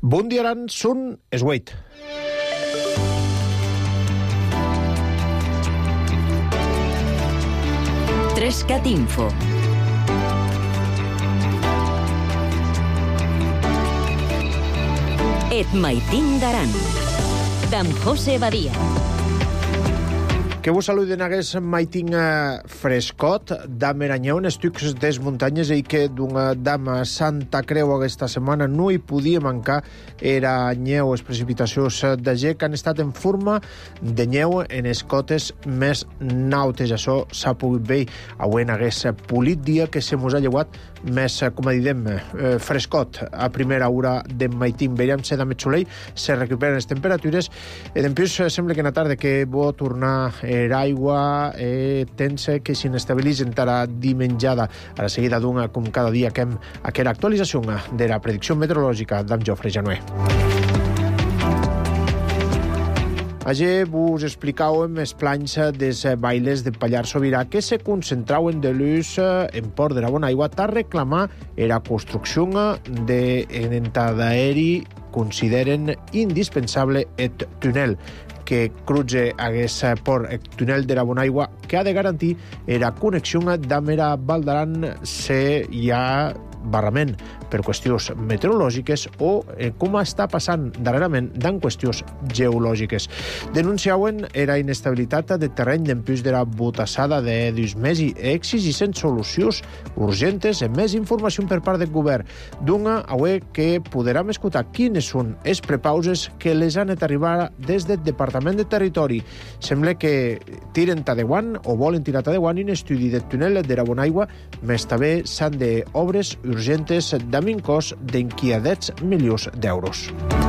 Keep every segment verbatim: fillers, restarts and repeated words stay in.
Bundiaran sun esweit. Trescat Info. Et maitin daran. D'en José Badia. Que vos saluden aguest maitin frescot d'am Eranyeu, en estucs des muntanyes, i que d'una dama Santa Creu aquesta setmana no hi podia mancar era nyeu, es precipitacions de ge que han estat en forma de nyeu en es cotes més nautes. Això s'ha pogut veure avui en aguest polit dia que se mos ha llevat més, com a didem, eh, frescot a primera hora de maitin. Veiem se de mig soleil, se recuperen les temperatures, i d'empús sembla que en la tarda que vol tornar era aigua eh, tense que s'inestabilitzen tara dimenjada a la seguida d'una, com cada dia que hem aquella actualització de la predicció meteorològica d'en Jofre Januer. Ayer vos explicàvem els plans des bailes de Pallars Sobirà que se concentraven de l'ús en Port de la Bonaigua a reclamar la construcció d'un entrada aeri consideren indispensable el túnel que cruze aguest port, el túnel de la Bonaigua, que ha de garantir la connexió d'am era Val d'Aran se hi ha barrament per qüestions meteorològiques o eh, com està passant darrerament d'en qüestions geològiques. Denunciaven era inestabilitat de terreny d'empús de la botassada de dos mesos i exigissin solucions urgentes i més informació per part del govern. D'una, avui que podrem escoltar quines són les prepauses que les han d'arribar des del Departament de Territori. Sembla que tiren tadeuant o volen tirar tadeuant un estudi del túnel de la Bonaigua, més també s'han d'obres urgentes d'un cost d'enquia deu milions d'euros.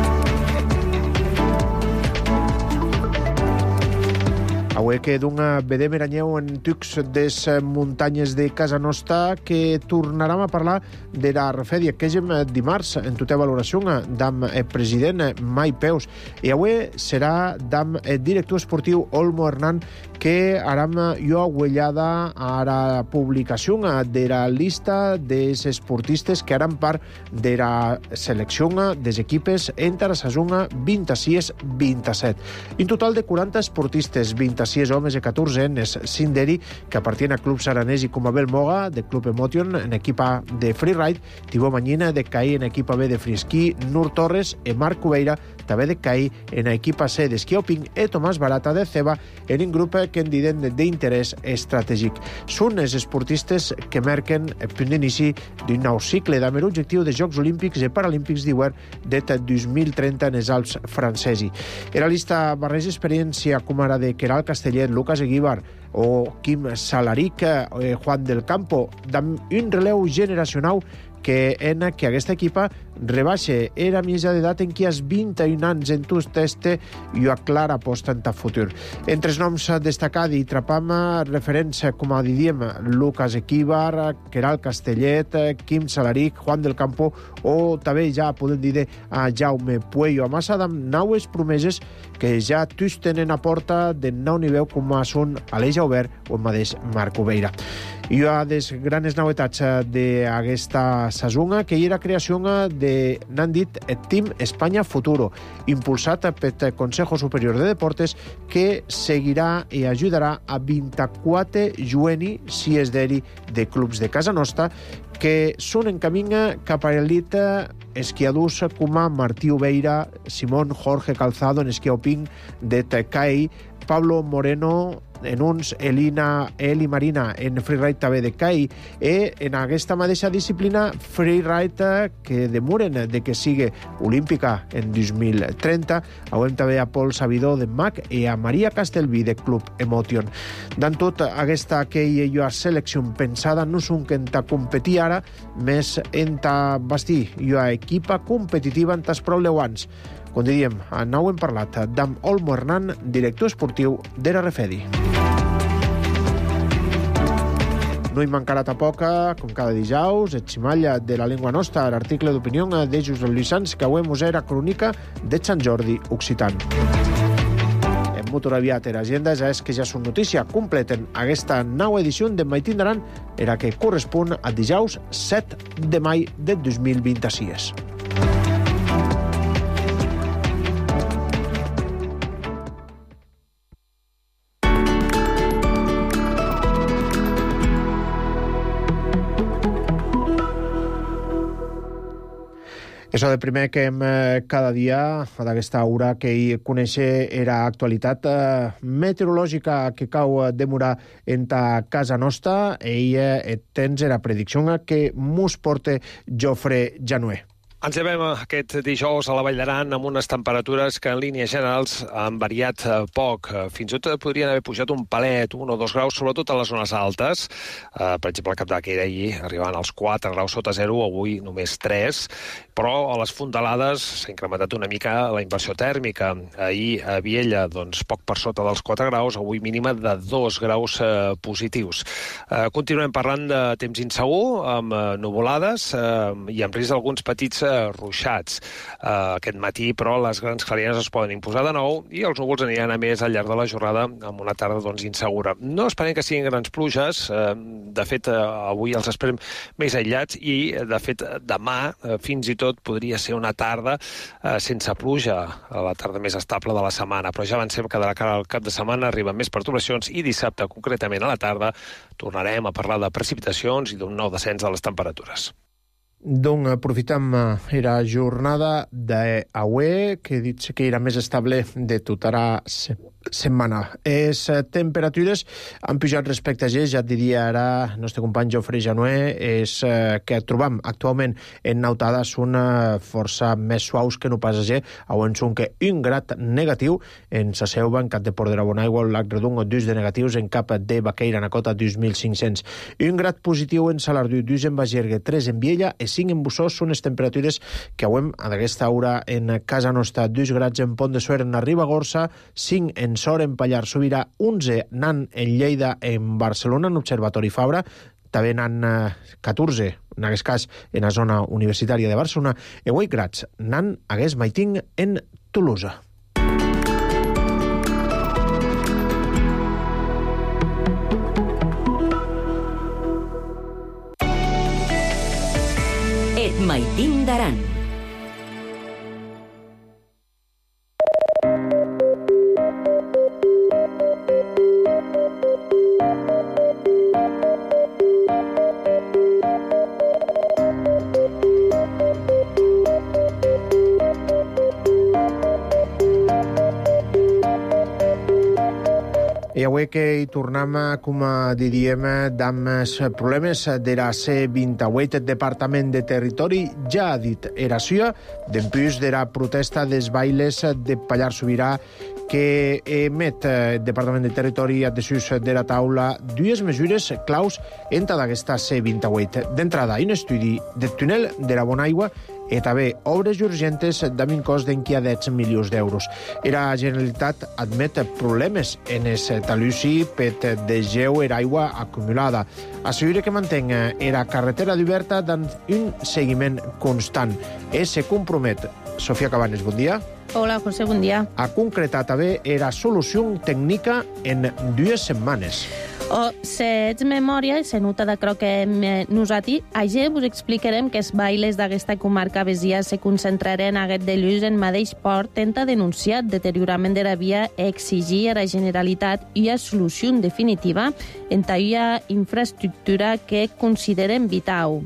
Avui que d'una vedem Eranyeu en tucs des muntanyes de casa nostra que tornarem a parlar de la refèdia que és dimarts en tota valoració d'am el president Mai Peus, i avui serà d'am el director esportiu Olmo Hernán que haram jo agüellada a la publicació de la lista dels esportistes que haran part de la selecció dels equipes entre la saison vint-i-sis vint-i-set. Un total de quaranta esportistes, vint-i-sis homes i catorze nenes, cinc d'eri que appartien a clubs aranesi com Abel Moga, de Club Emotion, en equipa de freeride, Tibó Manyina, de CAI, en equipa B de freesquí, Nur Torres i Marc Cubeira, també de CAI, en equipa C d'esquioping, i Tomàs Barata de Ceba, en un grup que en diden d'interès estratègic. Són els esportistes que marquen el punt d'inici d'un nou cicle d'am l'objectiu de Jocs Olímpics i Paralímpics d'hivern de dos mil trenta en els Alps francesi. En la lista barreja experiència com ara de Queralt Castellet, Lucas Eguíbar o Quim Salaric, eh, Juan del Campo, d'am un releu generacional que en que aquesta equipa rebaixa era mitja d'edat en qui has vint-i-un anys en tot este i a clara aposta en ta futur. Entre els noms destacats i trapam referents, com a diem, Lucas Eguíbar, Queralt Castellet, Quim Salaric, Juan del Campo o també ja podem dir a Jaume Puello Amassa d'am naues promeses que ja tots tenen a porta de nou nivell com són Aleix Aubert o el mateix Marc Cubeira. I hi ha des grans novetats d'aquesta saison que hi ha la creació de, n'han dit, el Team Espanya Futuro, impulsat pel Consejo Superior de Deportes, que seguirà i ajudarà a vint-i-quatre jueni si és d'eri de clubs de casa nostra que són en camí cap a l'elit esquiadors com a Martí Obeira, Simón Jorge Calzado en esquioping de CAI, Pablo Moreno en uns, Elina, Eli Marina en freeride també de CAI, i en aquesta mateixa disciplina freeride que demoren de que sigui olímpica en dos mil trenta. Avui també a Pol Sabidor de M A C i a Maria Castelví de Club Emotion. D'en tot, aquesta que hi ha selecció pensada no són que en ta competir ara, més en ta bastir hi ha equipa competitiva en tas probleuans. Com diríem, nou hem parlat d'am Olmo Hernán, director esportiu de la Refedi. No hi mancarà tampoc, com cada dijous, el ximalla de la llengua nostra, l'article d'opinió de Josep Lluís Sans, que avui mos era crònica de Sant Jordi Occitan. En molt aviat era agenda, ja és que ja són notícia. Completen aquesta nova edició de Maitin d'Aran, era que correspon a dijous set de maig de dos mil vint-i-sis. Això de primer que hem eh, cada dia, a d'aquesta hora que hi conèixer era actualitat eh, meteorològica que cau demorar en ta casa nostra, i eh, tens era predicció que mos porte Jofre Januer. Ens llevem aquest dijous a la Vall d'Aran amb unes temperatures que en línies generals han variat poc. Fins i tot podrien haver pujat un palet, un o dos graus, sobretot a les zones altes. Uh, per exemple, el Cap d'Ac era ahir arribant als quatre graus sota zero, avui només tres. Però a les fondalades s'ha incrementat una mica la inversió tèrmica. Ahir a Viella, doncs, poc per sota dels quatre graus, avui mínima de dos graus uh, positius. Uh, continuem parlant de temps insegur, amb uh, nuvolades uh, i amb risc d'alguns petits uh, ruixats. Uh, aquest matí, però, les grans clarianes es poden imposar de nou i els núvols aniran a més al llarg de la jornada amb una tarda doncs, insegura. No esperem que siguin grans pluges. Uh, de fet, uh, avui els esperem més aïllats i, de fet, demà, uh, fins i tot, podria ser una tarda uh, sense pluja, a la tarda més estable de la setmana. Però ja avancem que de la cara al cap de setmana arriben més pertorbacions i dissabte, concretament a la tarda, tornarem a parlar de precipitacions i d'un nou descens de les temperatures. Doncs aprofitam era jornada d'avui, que he dit que era més estable de tota la setmana. Les temperatures han pujat respecte a ja, ja et diria ara, el nostre company Jofre Januer, és que trobam actualment en nautades una força més suaus que no pas a ja, on són que un grad negatiu en sa Selva, en Cap de Port de la Bonaigua, el Lac Redung, dos de negatius, en Cap de Baqueira, en Cota, dos mil cinc-cents. Un grad positiu en Salardú, dos en Bagergue, tres en Viella, i cinc en Bussós. Són les temperatures que avui a aquesta hora en casa nostra. dos grads en Pont de Suert, en Ribagorça, cinc en Sor, en Pallars Sobirà, onze nan en Lleida, en Barcelona, en Observatori Fabra, també nan eh, catorze, en aquest cas, en la zona universitària de Barcelona, i vuit grads nan hagués Maiting en Tolosa. Et Maiting d'Aran. I avui que hi tornem, com diríem, amb els problemes de la C vint-i-vuit, el Departament de Territori ja ha dit era suya, d'empús de la protesta dels bailes de Pallars Sobirà, que emet el Departament de Territori a desús de la taula dues mesures claus en aquesta C vint-i-vuit. D'entrada, un estudi del túnel de la Bonaigua i també obres urgentes d'un cost d'enquia deu milions d'euros. La Generalitat admet problemes en el talussi per de geu i aigua acumulada. Assegura que mantén la carretera oberta amb un seguiment constant. I se compromet. Sofia Cabanes, bon dia. Hola, José, bon dia. Ha concretat també la solució tècnica en dues setmanes. O, se ets memòria, se nota de crec que hem nosaltres, ayer vos explicarem que els bailes d'aquesta comarca vesia se concentraren aquest dilluns en mateix port, tenta denunciar deteriorament de la via i exigir a la Generalitat una solució definitiva en aquella infraestructura que consideren vital.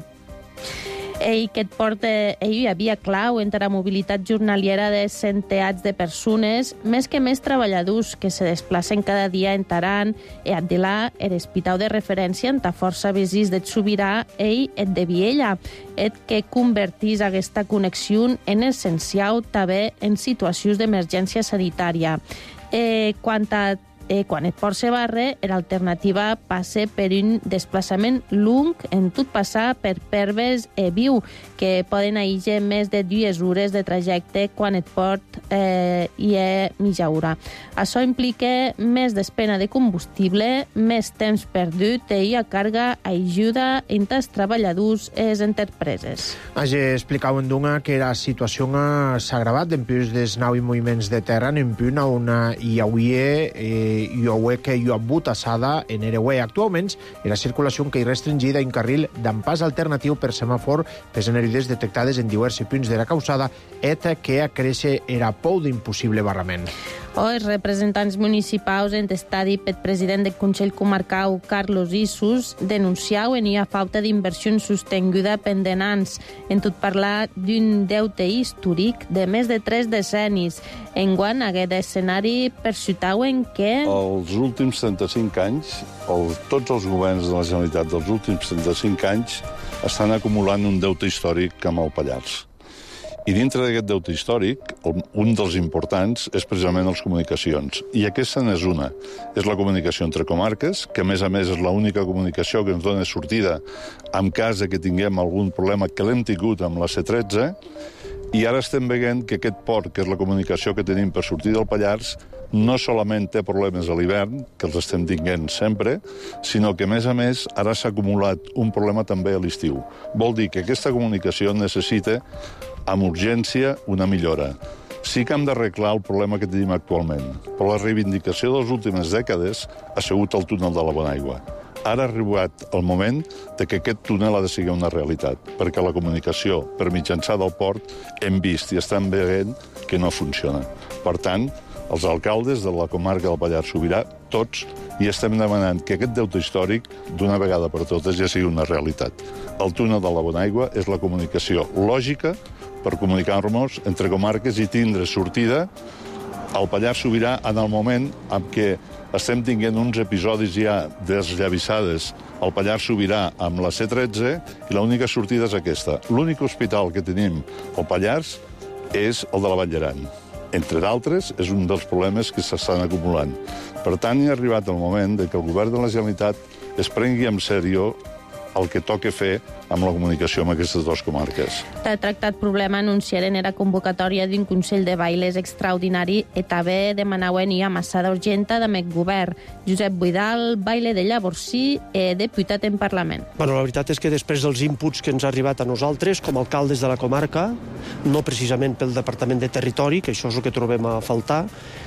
Ell que et porta, ell hi havia clau entre la mobilitat jornaliera de centenars de persones, més que més treballadors que se desplacen cada dia en Taran, i Abdelà, el hospital de referència en ta força vesis de Sobirà, ell et de Viella, et que convertís aquesta connexió en essencial també en situacions d'emergència sanitària. Eh, quant a Eh, quan et port se barre, l'alternativa passa per un desplaçament long en tot passar per Perves i Viu, que poden aïllar més de dues hores de trajecte quan et port eh, i és mitja hora. Això implica més despesa de combustible, més temps perdut i a càrrega ajuda entre els treballadors i les empreses. Hagi explicat en Dunga que la situació s'ha agravat d'empús dels nous moviments de terra en punt on hi hauria eh, i ho que hi ha hagut assada en Ereué. Actualment, la circulació que hi restringida en carril d'en pas alternatiu per semàfor per generides detectades en diversos punts de la causada et que a créixer era pou d'impossible barrament. O els representants municipals en estadi pel president del Consell Comarcal, Carlos Issus, denunciauen hi ha falta d'inversió sostinguda pendenants, en tot parlar d'un deute històric de més de tres decennis. Enguany, aquest escenari percutauen que... Els últims trenta-cinc anys, els, tots els governs de la Generalitat dels últims trenta-cinc anys estan acumulant un deute històric amb el Pallars. I dintre d'aquest deute històric, un dels importants és precisament les comunicacions. I aquesta n'és una. És la comunicació entre comarques, que a més a més és l'única comunicació que ens dona sortida en cas que tinguem algun problema que l'hem tingut amb la C tretze, i ara estem veient que aquest port, que és la comunicació que tenim per sortir del Pallars, no solament té problemes a l'hivern, que els estem tinguent sempre, sinó que, a més a més, ara s'ha acumulat un problema també a l'estiu. Vol dir que aquesta comunicació necessita, amb urgència, una millora. Sí que hem d'arreglar el problema que tenim actualment, però la reivindicació de les últimes dècades ha sigut el túnel de la Bonaigua. Ara ha arribat el moment de que aquest túnel ha de ser una realitat, perquè la comunicació per mitjançar del port hem vist i estem veient que no funciona. Per tant, els alcaldes de la comarca del Pallars Sobirà, tots, i estem demanant que aquest deute històric, d'una vegada per totes, ja sigui una realitat. El túnel de la Bonaigua és la comunicació lògica per comunicar-nos entre comarques i tindre sortida al Pallars Sobirà en el moment en què estem tinguent uns episodis ja desllavissades al Pallars Sobirà amb la C tretze i l'única sortida és aquesta. L'únic hospital que tenim al Pallars és el de la Vall d'Aran. Entre d'altres, és un dels problemes que s'estan acumulant. Per tant, hi ha arribat el moment de que el govern de la Generalitat es prengui en sèrio el que toca fer amb la comunicació amb aquestes dues comarques. El tractat problema anunciaren era convocatòria d'un Consell de Bailes extraordinari i també demanaven hi ha massada urgenta de mec govern. Josep Buidal, baile de Llavorsí, eh, diputat en Parlament. Bueno, la veritat és que després dels inputs que ens ha arribat a nosaltres, com a alcaldes de la comarca, no precisament pel Departament de Territori, que això és el que trobem a faltar,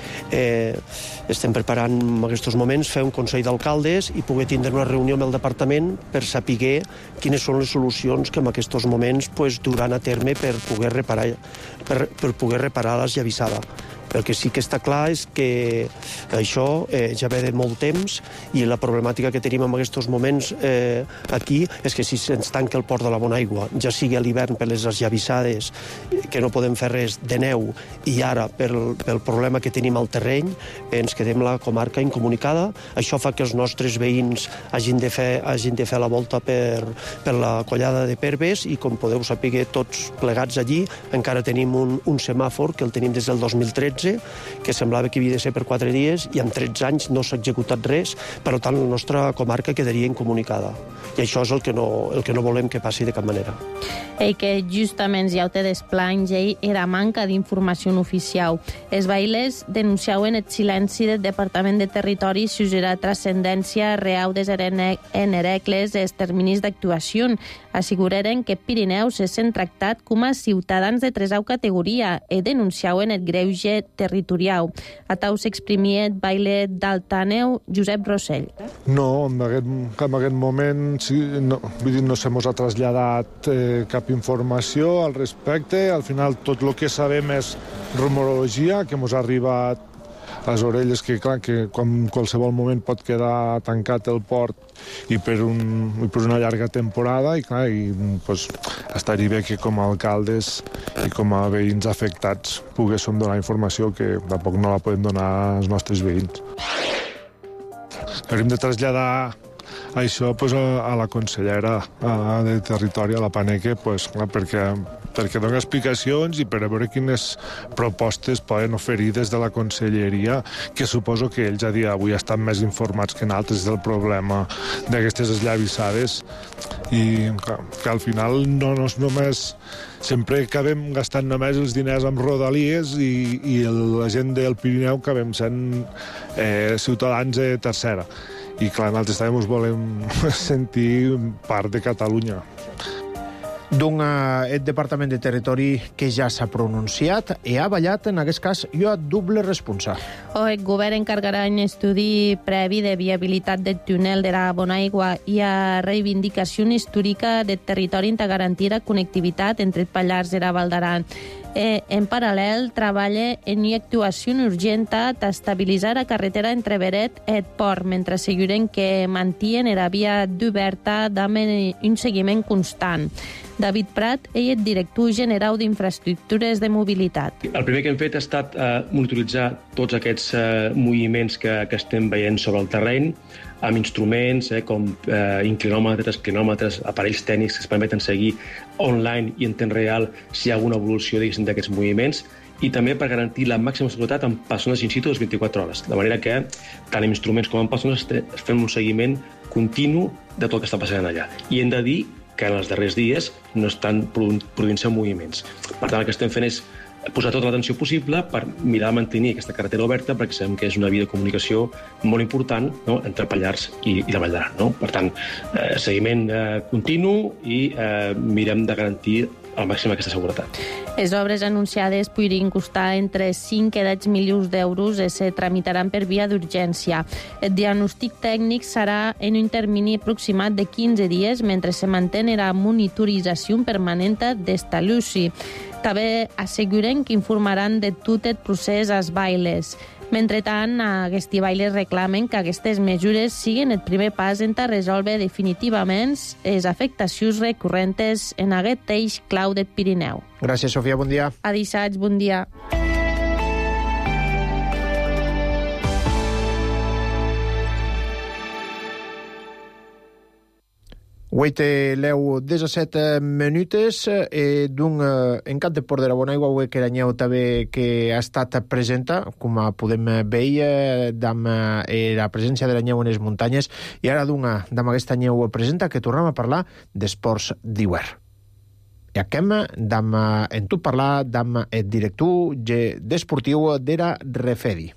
eh, estem preparant en aquests moments fer un Consell d'Alcaldes i poder tindre una reunió amb el Departament per saber quines són les solucions que en aquests moments pues, duran a terme per poder reparar, per, per poder reparar l'esllavissada. El que sí que està clar és que això eh, ja ve de molt temps i la problemàtica que tenim en aquests moments eh, aquí és que si se'ns tanca el port de la Bonaigua, ja sigui a l'hivern per les esllavissades, que no podem fer res de neu, i ara pel, pel problema que tenim al terreny, ens quedem la comarca incomunicada. Això fa que els nostres veïns hagin de fer, hagin de fer la volta per, per la collada de Perves i, com podeu saber tots plegats allí, encara tenim un, un semàfor que el tenim des del dos mil tretze, que semblava que havia de ser per quatre dies i en tretze anys no s'ha executat res, per tant la nostra comarca quedaria incomunicada. I això és el que no, el que no volem que passi de cap manera. I que justament ja ho té desplanys ell era manca d'informació oficial. Els bailes denunciaven el silenci del Departament de Territori si usarà transcendència real des en Herecles els terminis d'actuació. Asseguraren que Pirineus se sent tractat com a ciutadans de tresau categoria i denunciaven el greuge territorial. A tau s'exprimia el baile d'Altaneu Josep Rossell. No, en aquest, en aquest moment sí, no, vull dir, no se mos ha traslladat eh, cap informació al respecte. Al final tot el que sabem és rumorologia que mos ha arribat a les orelles, que clar, que en qualsevol moment pot quedar tancat el port i per, un, i per una llarga temporada, i clar, i, pues, estaria bé que com a alcaldes i com a veïns afectats poguéssim donar informació que tampoc no la podem donar als nostres veïns. Hauríem de traslladar això pues, a, a la consellera a, de Territori, a la Paneque, pues, clar, perquè, perquè doni explicacions i per a veure quines propostes poden oferir des de la conselleria, que suposo que ells a dia d'avui estan més informats que nosaltres del problema d'aquestes esllavissades, i clar, que al final no, no és només... Sempre acabem gastant només els diners amb rodalies i, i la gent del Pirineu acabem sent eh, ciutadans de tercera. I clar, nosaltres també ens volem sentir part de Catalunya. D'un eh, el Departament de Territori que ja s'ha pronunciat i ha ballat, en aquest cas, jo a doble responsa. O el govern encargarà un estudi previ de viabilitat del túnel de la Bonaigua i a reivindicació històrica del territori per garantir la connectivitat entre el Pallars i la Val d'Aran. Eh, en paral·lel, treballa en una actuació urgent d'estabilitzar la carretera entre Beret i Port, mentre asseguren que mantien la via d'oberta amb un seguiment constant. David Prat, ell és director general d'infraestructures de mobilitat. El primer que hem fet ha estat eh, monitoritzar tots aquests eh, moviments que, que estem veient sobre el terreny, amb instruments eh, com eh, inclinòmetres, clinòmetres, aparells tècnics que es permeten seguir online i en temps real si hi ha alguna evolució d'aquests moviments, i també per garantir la màxima seguretat amb persones in situ les vint-i-quatre hores. De manera que, tant amb instruments com amb persones, fem un seguiment continu de tot el que està passant allà. I hem de dir que en els darrers dies no estan produint-se moviments. Per tant, el que estem fent és posar tota l'atenció possible per mirar de mantenir aquesta carretera oberta, perquè sabem que és una via de comunicació molt important, no?, entre Pallars i, i la Vall d'Aran. No? Per tant, eh, seguiment eh, continu i eh, mirem de garantir al màxim aquesta seguretat. Les obres anunciades podrien costar entre cinc i deu milions d'euros i se tramitaran per via d'urgència. El diagnòstic tècnic serà en un termini aproximat de quinze dies, mentre se mantén la monitorització permanent d'esta luci. També asseguren que informaran de tot el procés als bailes. Mentrestant, aquests bailes reclamen que aquestes mesures siguin el primer pas en resoldre definitivament les afectacions recurrents en aquest eix clau del Pirineu. Gràcies, Sofia, bon dia. Adisats, bon dia. Huit leu disset minutes e d'un encat de Port de la Bonaigua avui que l'anyeu també que ha estat presenta, com podem veure, amb la presència de l'anyeu en les muntanyes, i ara d'una d'amb aquesta anyeu presenta que tornem a parlar d'esports d'hivern. I acabem d'amb en tot parlar d'amb el director d'esportiu d'era Refedi.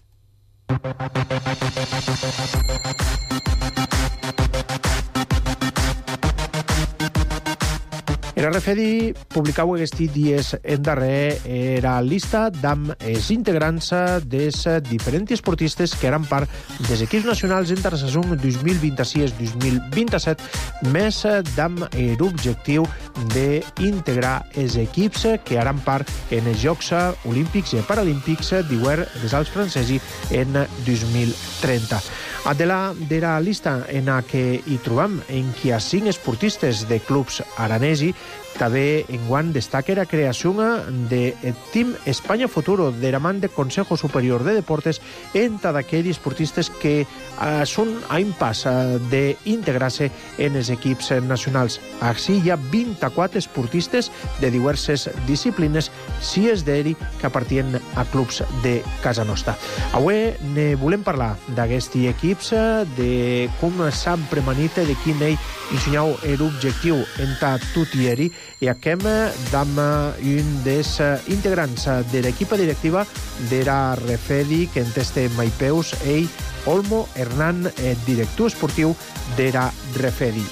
La Refedi publicava aquests dies en darrer la lista d'amb els integrants dels diferents esportistes que eren part dels equips nacionals entre la saison dos mil vint-i-sis dos mil vint-i-set, més d'amb l'objectiu d'integrar els equips que eren part en els Jocs Olímpics i Paralímpics d'hivern dels Alps francesos en dos mil trenta. A de la, de la lista en la que hi trobam en qui hi ha cinc esportistes de clubs aranesi, també enguany destaca la creació del Team España Futuro de la man del Consejo Superior de Deportes entre d'aquells esportistes que eh, són a impàs eh, d'integrar-se en els equips nacionals. Així hi ha vint-i-quatre esportistes de diverses disciplines, si és d'ells que appartien a clubs de casa nostra. Avui ne volem parlar d'aquests equips, de com s'han premanit, de quin ell ensenyau l'objectiu entre tot i ell, i acabem d'amb un dels integrants de l'equipa directiva de la Refedi, que en teste maipeus, ell, Olmo Hernán, director esportiu de la Refedi.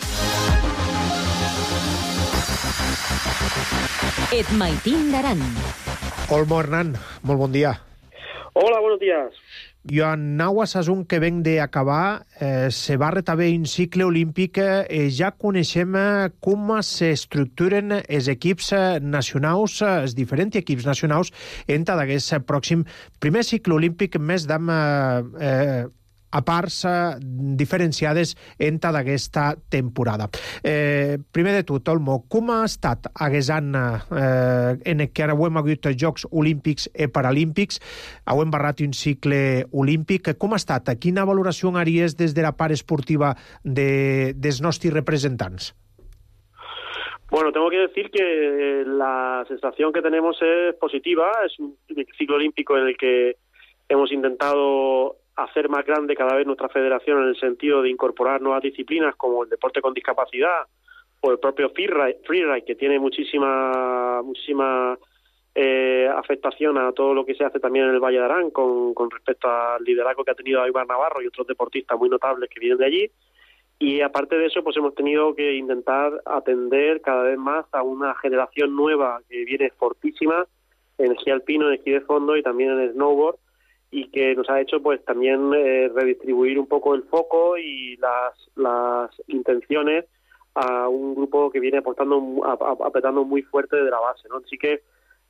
Et Maitín d'Aran. Olmo Hernán, molt bon dia. Hola, buenos días. Jo en naua sason que venc d'acabar eh, se va retabé un cicle olímpic eh, ja coneixem eh, com s'estructuren els equips nacionals, els diferents equips nacionals entre d'aquest pròxim primer cicle olímpic més d'amb eh, a parts eh, diferenciades entre d'aquesta temporada. Eh, primer de tot, Olmo, com ha estat aquest any eh, en què ara hem hagut Jocs Olímpics i Paralímpics, hem barrat un cicle olímpic, com ha estat? Quina valoració haries des de la part esportiva de, dels nostres representants? Bueno, tengo que decir que la sensación que tenemos es positiva, es un ciclo olímpico en el que hemos intentado hacer más grande cada vez nuestra federación en el sentido de incorporar nuevas disciplinas como el deporte con discapacidad o el propio freeride, que tiene muchísima muchísima eh, afectación a todo lo que se hace también en el Valle de Arán con, con respecto al liderazgo que ha tenido Ibar Navarro y otros deportistas muy notables que vienen de allí. Y aparte de eso, pues hemos tenido que intentar atender cada vez más a una generación nueva que viene fortísima en esquí alpino, en esquí de fondo y también en snowboard, y que nos ha hecho pues también eh, redistribuir un poco el foco y las las intenciones a un grupo que viene apostando, apretando muy fuerte de la base, ¿no? Así que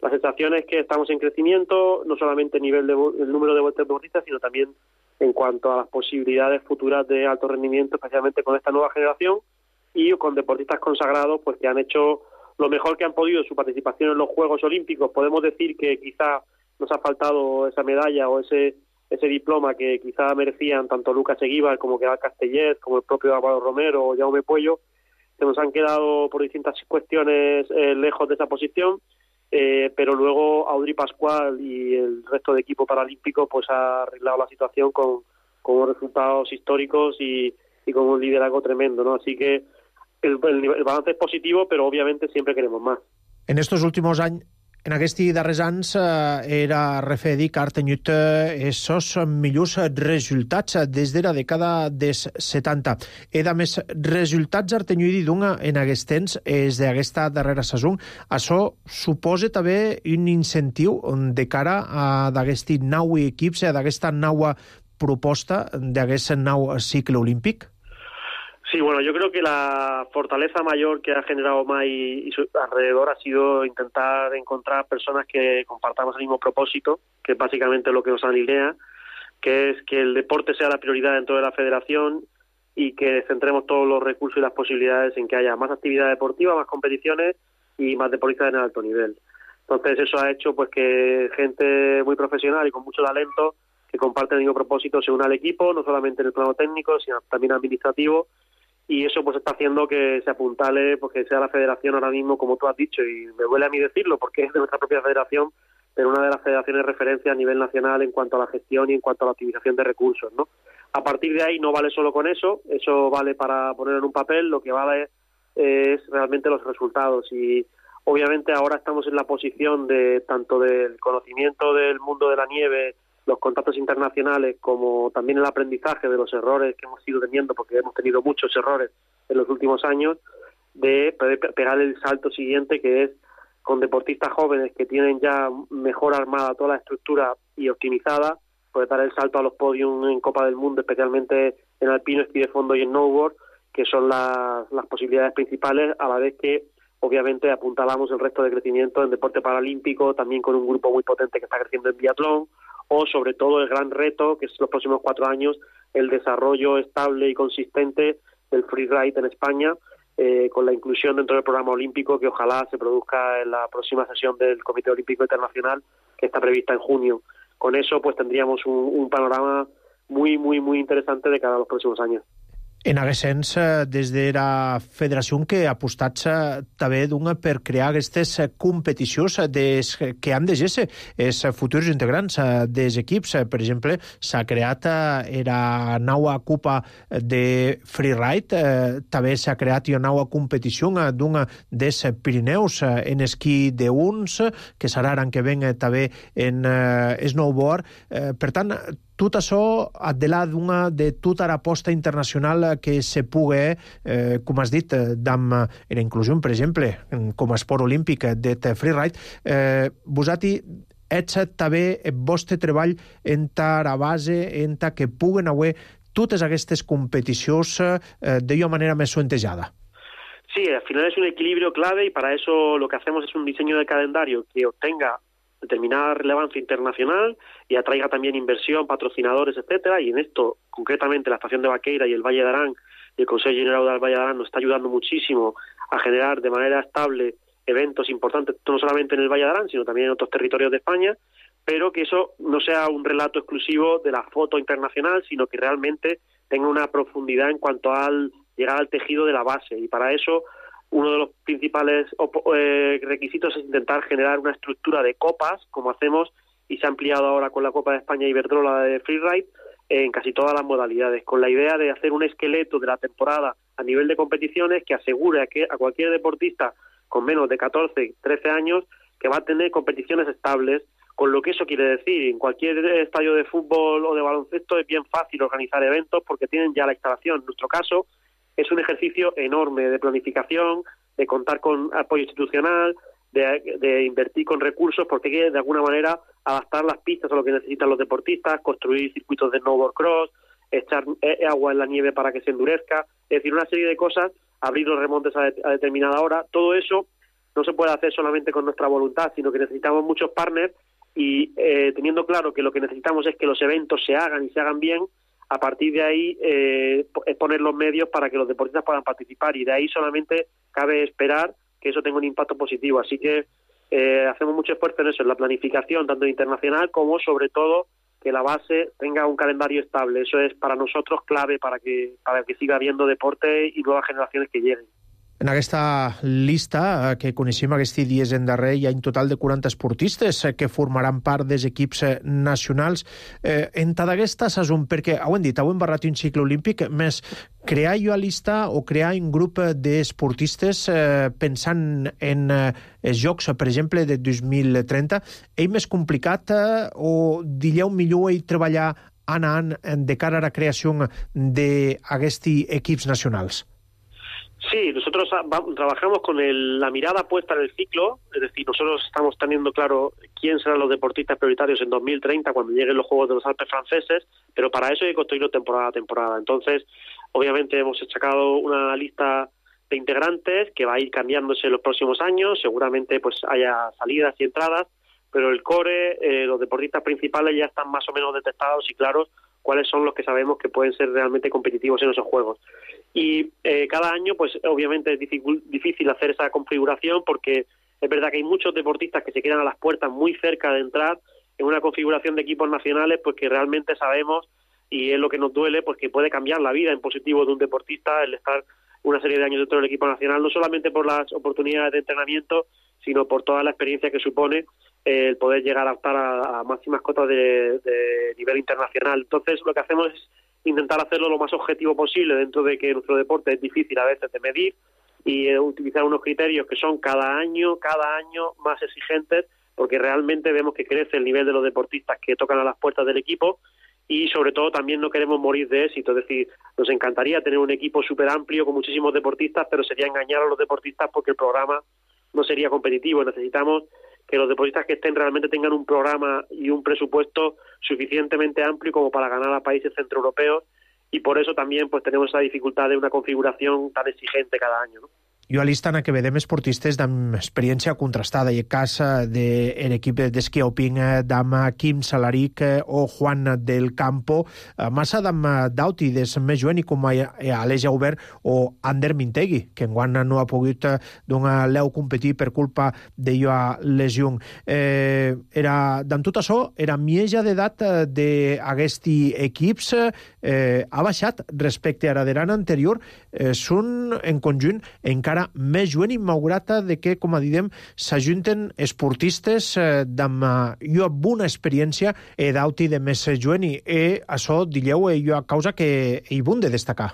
La sensación es que estamos en crecimiento, no solamente a nivel de el número de deportistas, sino también en cuanto a las posibilidades futuras de alto rendimiento, especialmente con esta nueva generación y con deportistas consagrados, pues que han hecho lo mejor que han podido en su participación en los Juegos Olímpicos. Podemos decir que quizá nos ha faltado esa medalla o ese ese diploma que quizá merecían tanto Lucas Eguíbar como Queralt Castellet, como el propio Álvaro Romero o Jaume Puello, que nos han quedado por distintas cuestiones eh, lejos de esa posición, eh, pero luego Audrey Pascual y el resto de equipo paralímpico pues ha arreglado la situación con, con resultados históricos y, y con un liderazgo tremendo, ¿no? Así que el, el, el balance es positivo, pero obviamente siempre queremos más. En estos últimos anys, en aquests darrers anys, eh, era Refedi que ha tingut eh, esos millors resultats des de la dècada dels setanta. E de més resultats ha tingut d'una en aquest temps és d'aquesta darrera saison. Això suposa també un incentiu de cara a d'aquest nou equips, a d'aquesta nova proposta d'aquest nou cicle olímpic? Sí, bueno, yo creo que la fortaleza mayor que ha generado M A I y su alrededor ha sido intentar encontrar personas que compartamos el mismo propósito, que es básicamente lo que nos alinea, que es que el deporte sea la prioridad dentro de la federación y que centremos todos los recursos y las posibilidades en que haya más actividad deportiva, más competiciones y más deportistas en alto nivel. Entonces eso ha hecho pues que gente muy profesional y con mucho talento que comparte el mismo propósito se una al equipo, no solamente en el plano técnico, sino también administrativo. Y eso pues está haciendo que se apuntale, pues que sea la federación ahora mismo, como tú has dicho, y me duele a mí decirlo porque es de nuestra propia federación, pero una de las federaciones de referencia a nivel nacional en cuanto a la gestión y en cuanto a la optimización de recursos, ¿no? A partir de ahí no vale solo con eso, eso vale para poner en un papel, lo que vale es realmente los resultados y obviamente ahora estamos en la posición de tanto del conocimiento del mundo de la nieve, los contactos internacionales, como también el aprendizaje de los errores que hemos ido teniendo, porque hemos tenido muchos errores en los últimos años, de poder pegar el salto siguiente, que es con deportistas jóvenes que tienen ya mejor armada toda la estructura y optimizada, poder dar el salto a los podiums en Copa del Mundo, especialmente en alpino, esquí de fondo y en snowboard, que son las, las posibilidades principales, a la vez que obviamente apuntalamos el resto de crecimiento en deporte paralímpico, también con un grupo muy potente que está creciendo en biatlón, o sobre todo el gran reto, que es los próximos cuatro años, el desarrollo estable y consistente del freeride en España, eh, con la inclusión dentro del programa olímpico que ojalá se produzca en la próxima sesión del Comité Olímpico Internacional, que está prevista en junio. Con eso pues tendríamos un, un panorama muy, muy, muy interesante de cara a los próximos años. En aquest sens, des de la federació que ha apostat també per crear aquestes competicions des que han de ser els futurs integrants dels equips. Per exemple, s'ha creat la nova Copa de Freeride, també s'ha creat una nova competició d'una dels Pirineus en esquí d'uns, que serà l'any que ve també en snowboard. Per tant, tot això adela d'una de tota l'aposta internacional que se pugui, eh, com has dit, amb la inclusió, per exemple, com a esport olímpic del freeride. Eh, vosaltres ets també el vostre treball en la base, en que puguen haver totes aquestes competicions eh, d'una manera més suentejada. Sí, al final es un equilibrio clave y para eso lo que hacemos es un diseño de calendario que obtenga determinada relevancia internacional y atraiga también inversión, patrocinadores, etcétera, y en esto, concretamente, la estación de Vaqueira y el Valle de Arán y el Consejo General del Valle de Arán nos está ayudando muchísimo a generar de manera estable eventos importantes, no solamente en el Valle de Arán, sino también en otros territorios de España, pero que eso no sea un relato exclusivo de la foto internacional, sino que realmente tenga una profundidad en cuanto al llegar al tejido de la base, y para eso uno de los principales eh, requisitos es intentar generar una estructura de copas, como hacemos y se ha ampliado ahora con la Copa de España Iberdrola de Freeride, en casi todas las modalidades, con la idea de hacer un esqueleto de la temporada a nivel de competiciones que asegure a, que, a cualquier deportista con menos de catorce, trece años que va a tener competiciones estables, con lo que eso quiere decir, en cualquier estadio de fútbol o de baloncesto es bien fácil organizar eventos porque tienen ya la instalación. En nuestro caso, es un ejercicio enorme de planificación, de contar con apoyo institucional, de, de invertir con recursos, porque hay que, de alguna manera, adaptar las pistas a lo que necesitan los deportistas, construir circuitos de snowboard cross, echar agua en la nieve para que se endurezca, es decir, una serie de cosas, abrir los remontes a, de, a determinada hora. Todo eso no se puede hacer solamente con nuestra voluntad, sino que necesitamos muchos partners y eh, teniendo claro que lo que necesitamos es que los eventos se hagan y se hagan bien, a partir de ahí eh, es poner los medios para que los deportistas puedan participar y de ahí solamente cabe esperar que eso tenga un impacto positivo. Así que eh, hacemos mucho esfuerzo en eso, en la planificación, tanto internacional como sobre todo que la base tenga un calendario estable. Eso es para nosotros clave para que, para que siga habiendo deporte y nuevas generaciones que lleguen. En aquesta lista que coneixem aquests dies en darrer hi ha un total de quaranta esportistes que formaran part dels equips nacionals. Eh, en tota aquesta sason, perquè, ho hem dit, heu embarrat un cicle olímpic, més crear jo a lista o crear un grup d'esportistes eh, pensant en eh, els Jocs, per exemple, de dos mil trenta, és més complicat eh, o diríeu millor ell treballar an a an de cara a la creació d'aquests equips nacionals? Sí, nosotros trabajamos con el, la mirada puesta en el ciclo, es decir, nosotros estamos teniendo claro quién serán los deportistas prioritarios en dos mil treinta cuando lleguen los Juegos de los Alpes franceses, pero para eso hay que construirlo temporada a temporada. Entonces, obviamente hemos sacado una lista de integrantes que va a ir cambiándose en los próximos años, seguramente pues haya salidas y entradas, pero el core, eh, los deportistas principales ya están más o menos detectados y claros cuáles son los que sabemos que pueden ser realmente competitivos en esos juegos. Y eh, cada año, pues obviamente es difícil, difícil hacer esa configuración porque es verdad que hay muchos deportistas que se quedan a las puertas muy cerca de entrar en una configuración de equipos nacionales, pues que realmente sabemos, y es lo que nos duele, pues que puede cambiar la vida en positivo de un deportista el estar una serie de años dentro del equipo nacional, no solamente por las oportunidades de entrenamiento, sino por toda la experiencia que supone eh, el poder llegar a optar a, a máximas cotas de, de nivel internacional. Entonces, lo que hacemos es intentar hacerlo lo más objetivo posible dentro de que nuestro deporte es difícil a veces de medir y eh, utilizar unos criterios que son cada año, cada año más exigentes, porque realmente vemos que crece el nivel de los deportistas que tocan a las puertas del equipo y sobre todo también no queremos morir de éxito, es decir, nos encantaría tener un equipo súper amplio con muchísimos deportistas, pero sería engañar a los deportistas porque el programa no sería competitivo. Necesitamos que los deportistas que estén realmente tengan un programa y un presupuesto suficientemente amplio como para ganar a países centroeuropeos y por eso también pues tenemos esa dificultad de una configuración tan exigente cada año, ¿no? Jo a llista en què vedem esportistes amb experiència contrastada, i el cas de l'equip d'esquí alpin d'am Quim Salaric o Juan del Campo, massa d'am Dauti des més jovent com Aleix Aubert o Ander Mintegui, que enguany no ha pogut donar l'eu competir per culpa de la lesió. Eh, era, d'en tot això, era mitja d'edat d'aquests equips eh, ha baixat respecte a l'any anterior. Eh, són en conjunt encara més jovent i malgrat de que, com a diem, s'ajunten esportistes eh, amb jo una experiència eh, d'auti de més jovent i eh, això, diríeu, eh, jo a causa que hi bon de destacar.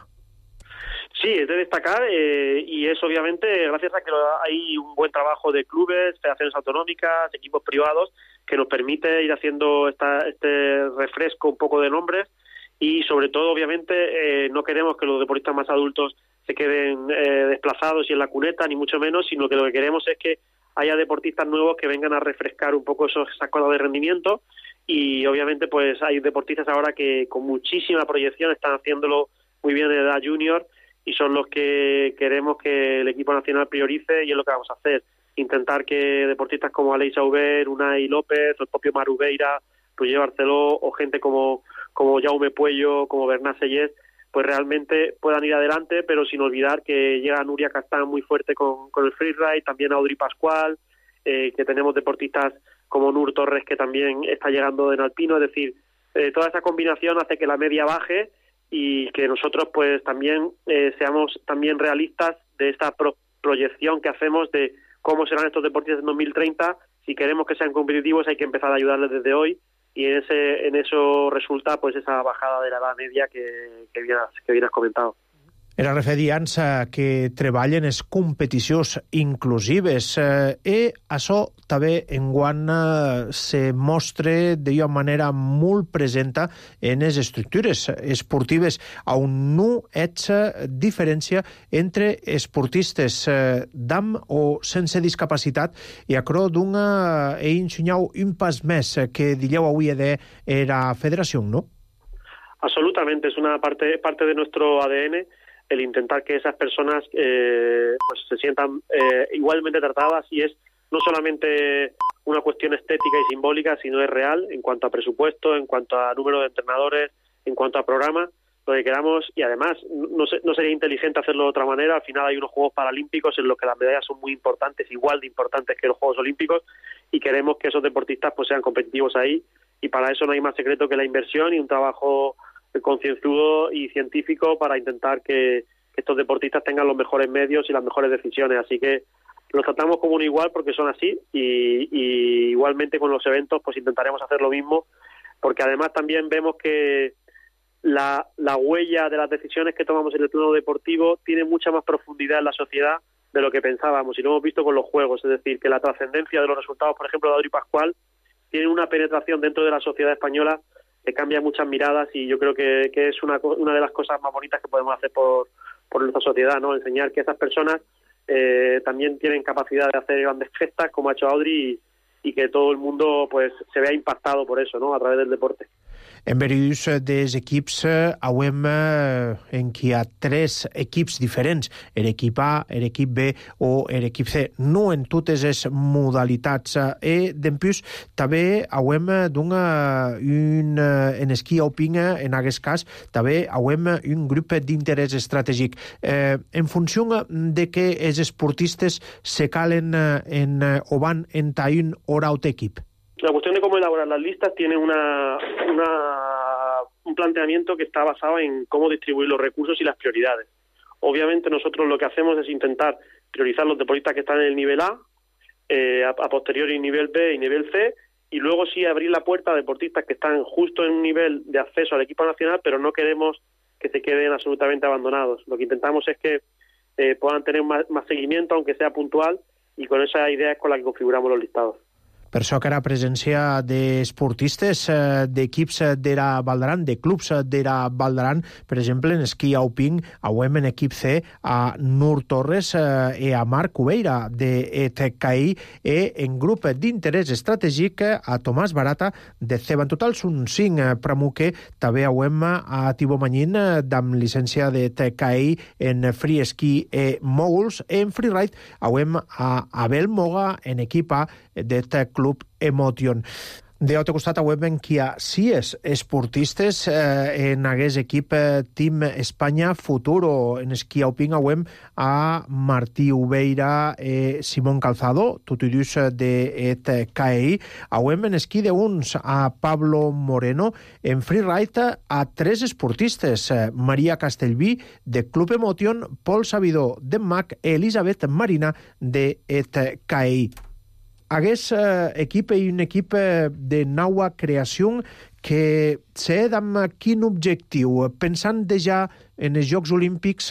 Sí, es de destacar eh, y es obviamente gracias a que hay un buen trabajo de clubes, federaciones autonómicas, equipos privados, que nos permite ir haciendo esta, este refresco un poco de nombres y sobre todo, obviamente, eh, no queremos que los deportistas más adultos se queden eh, desplazados y en la cuneta, ni mucho menos, sino que lo que queremos es que haya deportistas nuevos que vengan a refrescar un poco esos, esas colas de rendimiento y obviamente pues hay deportistas ahora que con muchísima proyección están haciéndolo muy bien en edad junior y son los que queremos que el equipo nacional priorice y es lo que vamos a hacer, intentar que deportistas como Aleix Aubert, Unai López, el propio Marubeira, Roger Barceló o gente como, como Jaume Puello, como Bernat Sellés, pues realmente puedan ir adelante, pero sin olvidar que llega Nuria Castán muy fuerte con, con el freeride, también Audrey Pascual, eh, que tenemos deportistas como Nur Torres que también está llegando en alpino, es decir, eh, toda esa combinación hace que la media baje y que nosotros pues también eh, seamos también realistas de esta pro proyección que hacemos de cómo serán estos deportistas en dos mil treinta. Si queremos que sean competitivos hay que empezar a ayudarles desde hoy y en ese en eso resulta pues esa bajada de la edad media que, que, bien, has, que bien has comentado. Era referians que treballen les competicions inclusives eh, i això també enguany eh, se mostra d'una manera molt presenta en les estructures esportives on no ets diferència entre esportistes eh, d'am o sense discapacitat i acro d'una he ensenyat un pas més que diríeu avui de la federació, ¿no? Absolutamente, es una parte, parte de nuestro A D N. el intentar que esas personas eh, pues se sientan eh, igualmente tratadas, y es no solamente una cuestión estética y simbólica, sino es real en cuanto a presupuesto, en cuanto a número de entrenadores, en cuanto a programa, lo que queramos. Y además no, se, no sería inteligente hacerlo de otra manera. Al final hay unos Juegos Paralímpicos en los que las medallas son muy importantes, igual de importantes que los Juegos Olímpicos, y queremos que esos deportistas pues sean competitivos ahí, y para eso no hay más secreto que la inversión y un trabajo concienzudo y científico para intentar que, que estos deportistas tengan los mejores medios y las mejores decisiones. Así que los tratamos como un igual porque son así, y, y igualmente con los eventos pues intentaremos hacer lo mismo, porque además también vemos que la, la huella de las decisiones que tomamos en el plano deportivo tiene mucha más profundidad en la sociedad de lo que pensábamos, y lo hemos visto con los Juegos. Es decir, que la trascendencia de los resultados, por ejemplo, de Adri Pascual, tiene una penetración dentro de la sociedad española que cambia muchas miradas, y yo creo que, que es una, una de las cosas más bonitas que podemos hacer por, por nuestra sociedad, ¿no? Enseñar que esas personas eh, también tienen capacidad de hacer grandes gestas, como ha hecho Audrey, y, y que todo el mundo pues se vea impactado por eso, ¿no? A través del deporte. En varios dels equips hauem en què hi ha tres equips diferents, l'equip A, l'equip B o l'equip C, no en totes les modalitats. I, d'empús, també hauem un, en esquí alpin, en aquest cas, també hauem un grup d'interès estratègic. Eh, en funció de que els esportistes se calen en, o van en un o altre equip. La cuestión de cómo elaborar las listas tiene una, una, un planteamiento que está basado en cómo distribuir los recursos y las prioridades. Obviamente nosotros lo que hacemos es intentar priorizar los deportistas que están en el nivel A, eh, a, a posteriori nivel B y nivel C, y luego sí abrir la puerta a deportistas que están justo en un nivel de acceso al equipo nacional, pero no queremos que se queden absolutamente abandonados. Lo que intentamos es que eh, puedan tener más, más seguimiento, aunque sea puntual, y con esa idea es con la que configuramos los listados. Per això que la presència d'esportistes d'equips de la Val d'Aran, de clubs de la Val d'Aran, per exemple, en esquí alpin, hauem en equip C a Nur Torres i a Marc Ubeira de T K I, i en grup d'interès estratègic a Tomàs Barata de Ceba. En total són cinc. Pramuque també hauem a Thibaut Magnin amb llicència de T K I en free ski i mòguls. En freeride hauem a Abel Moga en equip A de T Club Emotion. D'altre costat, hauem que hi ha sis esportistes eh, en aquest equip eh, Team Espanya Futur, o en esquí alpin hauem a Martí Ubeira i eh, Simón Calzado, tutudus de T K I. Hauem en esquí de uns a Pablo Moreno. En freeride a tres esportistes, eh, Maria Castellví de Club Emotion, Pol Sabidor de M A C i Elisabet Marina de T K I. Aquest eh, equip és un equip de nova creació que s'ha amb quin objectiu? Pensant ja en els Jocs Olímpics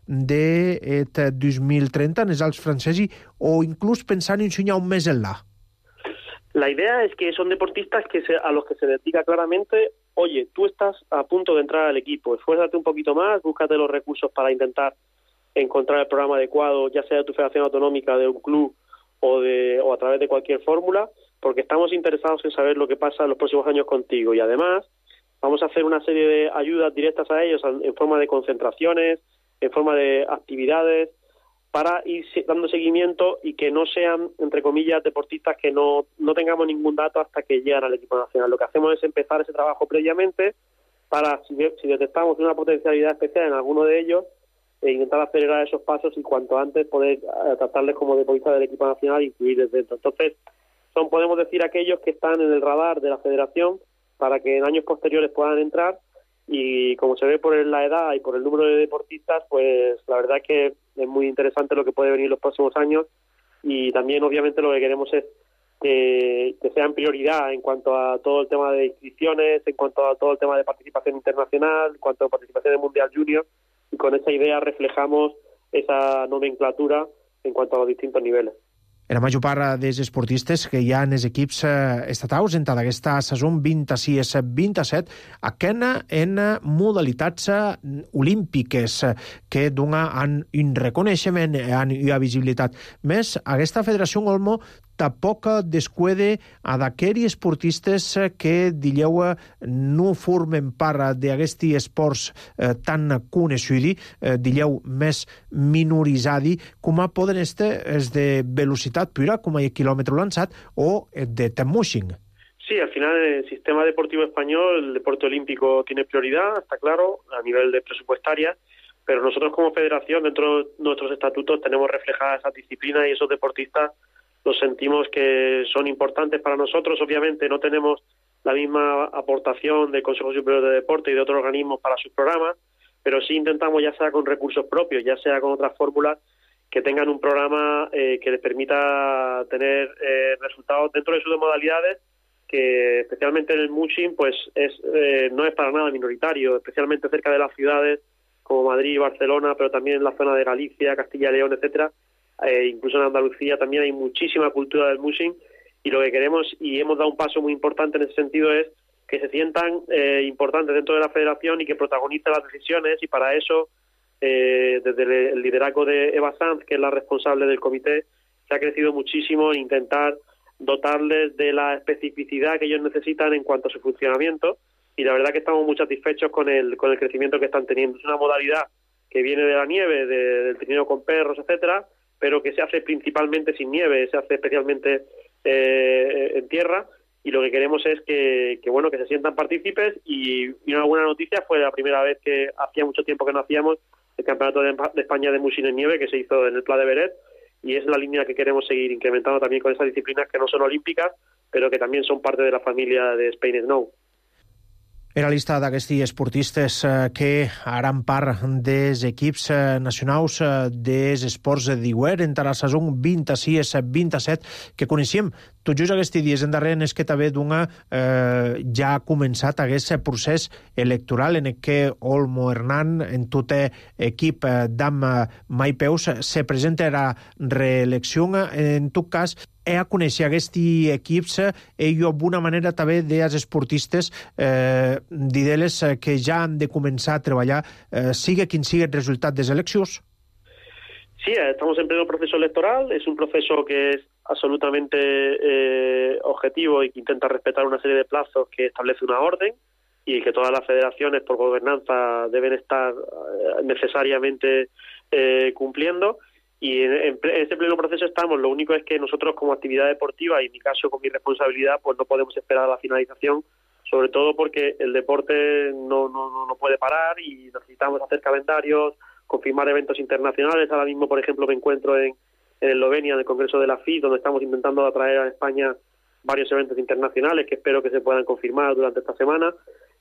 de dos mil trenta, en els Alps francesos, o inclús pensant en soñar un més enllà? La idea es que son deportistas que se, a los que se les diga claramente, oye, tú estás a punto de entrar al equipo, esfuérzate un poquito más, búscate los recursos para intentar encontrar el programa adecuado, ya sea de tu federación autonómica, de un club, o, de, o a través de cualquier fórmula, porque estamos interesados en saber lo que pasa en los próximos años contigo. Y además vamos a hacer una serie de ayudas directas a ellos en forma de concentraciones, en forma de actividades, para ir dando seguimiento y que no sean, entre comillas, deportistas que no, no tengamos ningún dato hasta que llegan al equipo nacional. Lo que hacemos es empezar ese trabajo previamente para, si, si detectamos una potencialidad especial en alguno de ellos, e intentar acelerar esos pasos y cuanto antes poder uh, tratarles como deportistas del equipo nacional e incluirles dentro. Entonces, son, podemos decir, aquellos que están en el radar de la federación para que en años posteriores puedan entrar, y como se ve por la edad y por el número de deportistas, pues la verdad es que es muy interesante lo que puede venir los próximos años, y también obviamente lo que queremos es que, que sean prioridad en cuanto a todo el tema de inscripciones, en cuanto a todo el tema de participación internacional, en cuanto a participación en el Mundial Junior, y con esa idea reflejamos esa nomenclatura en cuanto a los distintos niveles. En la major part dels esportistes que hi ha en els equips estatals en aquesta saison vint-i-sis vint-i-set aquena en modalitats olímpiques que donen un reconeixement, una visibilitat. Més, aquesta Federació Olmo tampoc descuide a d'aquells esportistes que, dileu, no formen part d'aquests esports eh, tan coneguts, eh, dileu, més minoritzadi, com poden estar els de velocitat pura, com a quilòmetre lançat, o de temushing. Sí, al final el sistema deportivo español, el deporte olímpico tiene prioridad, está claro, a nivel de presupuestaria, pero nosotros como federación, dentro de nuestros estatutos, tenemos reflejadas esas disciplinas y esos deportistas los sentimos que son importantes para nosotros. Obviamente no tenemos la misma aportación del Consejo Superior de Deporte y de otros organismos para sus programas, pero sí intentamos, ya sea con recursos propios, ya sea con otras fórmulas, que tengan un programa eh, que les permita tener eh, resultados dentro de sus modalidades, que especialmente en el mushing pues es eh, no es para nada minoritario, especialmente cerca de las ciudades como Madrid y Barcelona, pero también en la zona de Galicia, Castilla y León, etcétera, eh, incluso en Andalucía también hay muchísima cultura del mushing, y lo que queremos, y hemos dado un paso muy importante en ese sentido, es que se sientan eh, importantes dentro de la federación y que protagonicen las decisiones, y para eso, eh, desde el liderazgo de Eva Sanz, que es la responsable del comité, se ha crecido muchísimo en intentar dotarles de la especificidad que ellos necesitan en cuanto a su funcionamiento, y la verdad que estamos muy satisfechos con el con el crecimiento que están teniendo. Es una modalidad que viene de la nieve, de, del trineo con perros, etcétera, pero que se hace principalmente sin nieve, se hace especialmente eh, en tierra, y lo que queremos es que, que bueno que se sientan partícipes, y, y una buena noticia fue la primera vez que hacía mucho tiempo que no hacíamos el Campeonato de, de España de Mushing en nieve, que se hizo en el Pla de Beret, y es la línea que queremos seguir incrementando también con esas disciplinas que no son olímpicas, pero que también son parte de la familia de Spain Snow. Era la llista d'aquests esportistes que haran part dels equips nacionals dels esports d'hivern entre la saison vint-i-sis vint-i-set que coneixem. Tot just aquests dies endarrere és que també d'una eh, ja ha començat aquest procés electoral en què Olmo Hernán, en tot equip d'Am Maipeus, se presenta a la reelecció. En tot cas, he a conèixer aquests equips i d'una manera també dels esportistes eh, dir-les que ja han de començar a treballar, eh, siga quin sigui el resultat de les eleccions. Sí, estamos en pleno proceso electoral, es un proceso que es absolutamente eh, objetivo y que intenta respetar una serie de plazos que establece una orden, y que todas las federaciones por gobernanza deben estar eh, necesariamente eh, cumpliendo. Y en, en, en ese pleno proceso estamos. Lo único es que nosotros, como actividad deportiva, y en mi caso con mi responsabilidad, pues no podemos esperar a la finalización, sobre todo porque el deporte no, no, no puede parar y necesitamos hacer calendarios, confirmar eventos internacionales. Ahora mismo, por ejemplo, me encuentro en, en Eslovenia, en el Congreso de la F I, donde estamos intentando atraer a España varios eventos internacionales que espero que se puedan confirmar durante esta semana.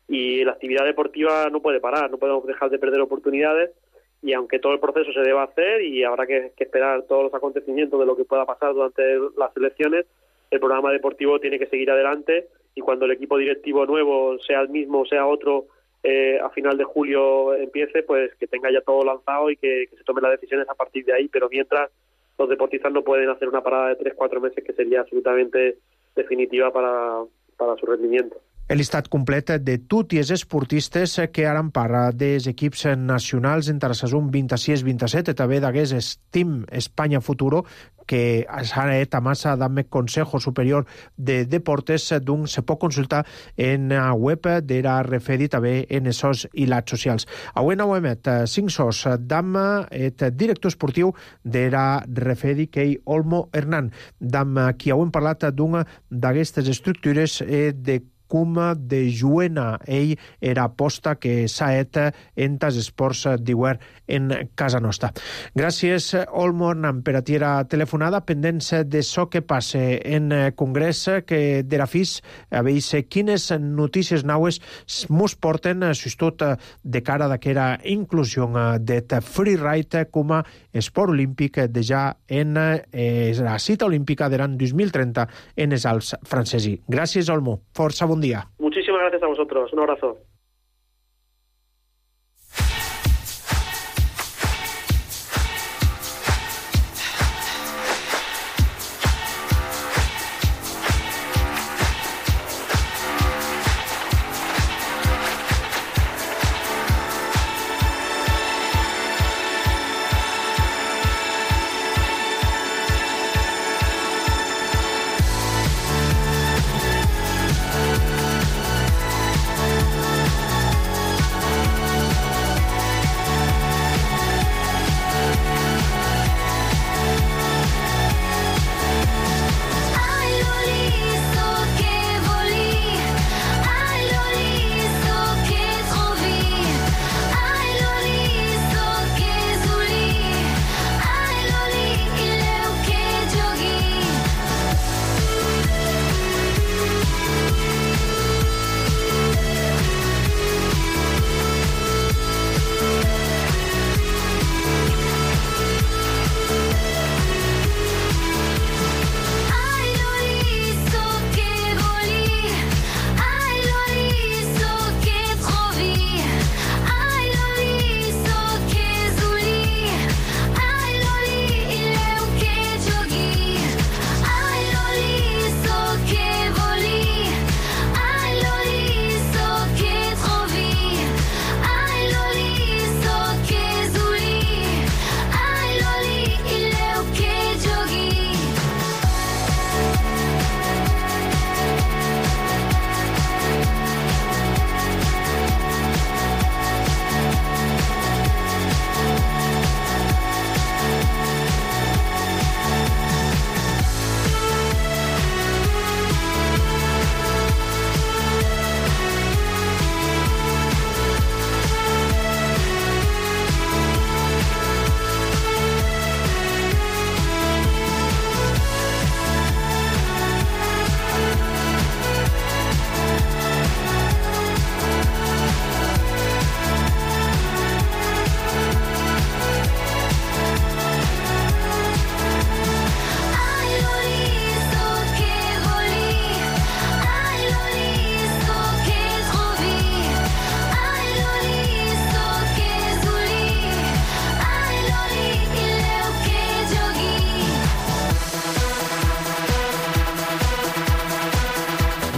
Y la actividad deportiva no puede parar, no podemos dejar de perder oportunidades. Y aunque todo el proceso se deba hacer y habrá que, que esperar todos los acontecimientos de lo que pueda pasar durante las elecciones, el programa deportivo tiene que seguir adelante, y cuando el equipo directivo nuevo, sea el mismo o sea otro, eh, a final de julio empiece, pues que tenga ya todo lanzado y que, que se tomen las decisiones a partir de ahí. Pero mientras, los deportistas no pueden hacer una parada de tres cuatro meses, que sería absolutamente definitiva para, para su rendimiento. El llistat complet de tots els esportistes que haran part dels equips nacionals entre la saison vint-i-sis vint-i-set, també d'aquest Team España Futuro, que s'ha anat a massa del Consejo Superior de Deportes, d'un se pot consultar en la web de la Refedi, també en els sos i les socials. Avui no ho emet cinc sos d'am el director esportiu de la Refedi, que és Olmo Hernán, d'am qui heu parlat d'una d'aquestes estructures de com de juena ell era aposta que s'ha fet en els esports d'hivern en casa nostra. Gràcies, Olmo Hernán, per a tira telefonada, pendents de so que passe en congrés que de la F I S, a veure quines notícies naues mos porten, sobretot de cara d'aquesta inclusió de freeride com a esport olímpic de ja en la cita olímpica de l'any dos mil trenta en els Alps francesos. Gràcies, Olmo. Força bon dia. Muchísimas gracias a vosotros. Un abrazo.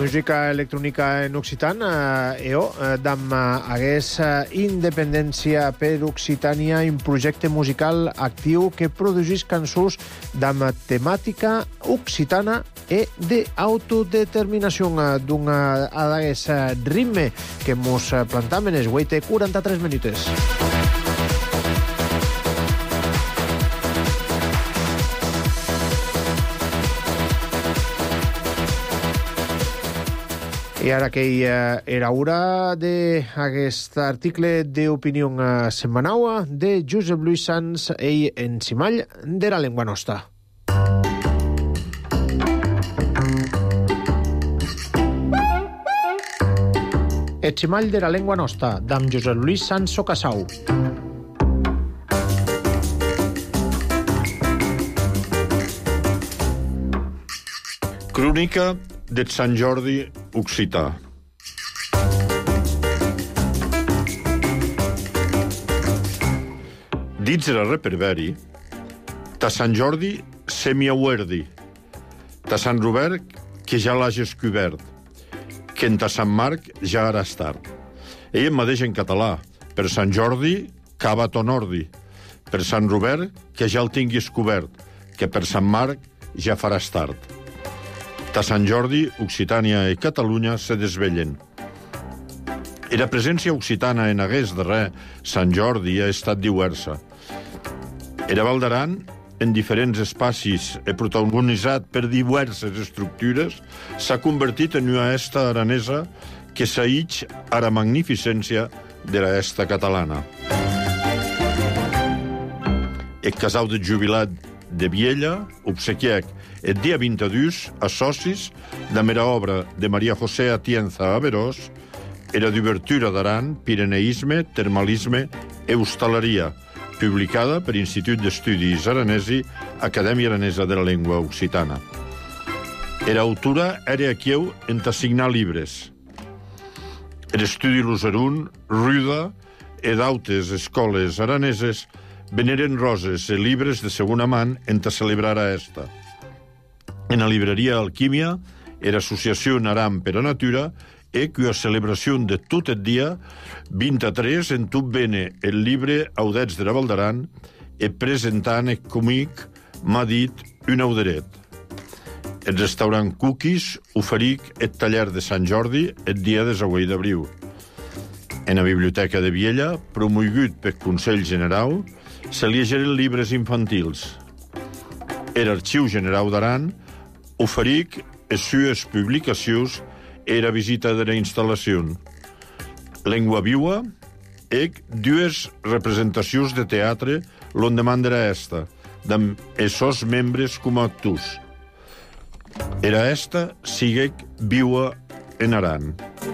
Música electrònica en occitan, eh, eo, eh, dam hagués eh, Independència per Occitània, un projecte musical actiu que produís cançons dam temàtica occitana e d'autodeterminació d'un hagués ritme que mos plantam en es huit quaranta-tres minuts. I ara que era hora d'aquest article d'opinió setmanal de Josep Lluís Sans, ell en cimall de la llengua nostra. El cimall de la llengua nostra, d'en Josep Lluís Sans Socasau. Crònica de Sant Jordi occità. Dits era reperveri, ta Sant Jordi se mi auerdi, ta Sant Robert que ja l'hages cobert, que en ta Sant Marc ja ara tard. Ell em mateix en català, per Sant Jordi cava ton ordi, per Sant Robert que ja el tinguis cobert, que per Sant Marc ja faràs tard. Ta Sant Jordi, Occitània i Catalunya se desvellen. Era presència occitana en hagués darrer Sant Jordi ha estat diversa. Era Val d'Aran, en diferents espacis i protagonitzat per diverses estructures, s'ha convertit en una esta aranesa que s'aïtx a la magnificència de la esta catalana. El casau de jubilat de Viella obsequiac el dia vint-i-dos a socis de mera obra de Maria José Atienza a Verós, era d'obertura d'Aran, pireneisme, termalisme e hostaleria, publicada per Institut d'Estudis Aranesi, Acadèmia Aranesa de la Llengua Occitana. Era autora era aquieu en t'assignar llibres. Er estudi Luserun, Ruda e d'autes escoles araneses veneren roses e llibres de segona man en ta celebrar a esta. En la libreria Alquímia, era associació Aran per a Natura, e que a celebració de tot el dia, vint-i-tres, en tot bene el llibre Audets de la Val d'Aran, e presentant el comic m'ha dit un auderet. El restaurant Cookies oferic el taller de Sant Jordi el dia de Zagüell d'Abril. En la biblioteca de Viella, promogut pel Consell General, se llegeren llibres infantils. Er Arxiu General d'Aran oferic les sues publicacions e la visita de la instal·lació. Llengua viua, ec dues representacions de teatre l'on demandera esta, amb esos membres com a actors. Era esta siguec viua en Aran.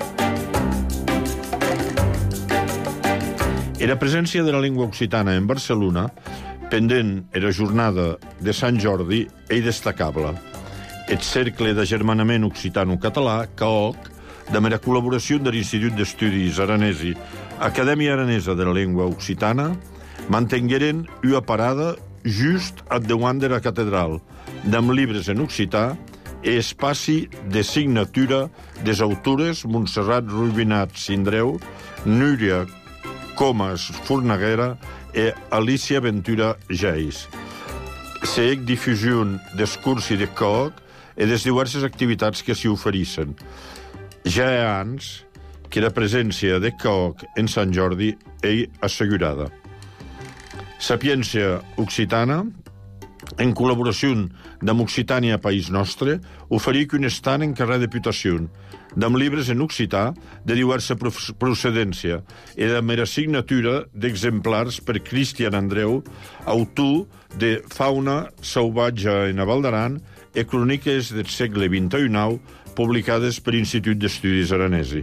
Era presència de la llengua occitana en Barcelona, pendent era jornada de Sant Jordi, és destacable. El Cercle d'Agermanament Occitano-Català, C A O C, de mera col·laboració de l'Institut d'Estudis Aranesi, Acadèmia Aranesa de la Llengua Occitana, mantengueren una parada just a davant de la catedral, amb llibres en occità e espaci de signatura des autores Montserrat Rubinat Sindreu, Núria Comas Fornaguera e Alicia Ventura Geis. S'ec difusió des cursi de C A O C e des diverses activitats que s'hi oferissin. Ja hi ha anys que la presència de C A O C en Sant Jordi és assegurada. Sapiència Occitana, en col·laboració amb Occitània País Nostre, oferic un estant en carrer de Putació, amb llibres en occità de diversa procedència i de mera signatura d'exemplars per Cristian Andreu, autor de Fauna salvatge en Val d'Aran e cròniques del segle vint-i-u publicades per Institut d'Estudis Aranesi.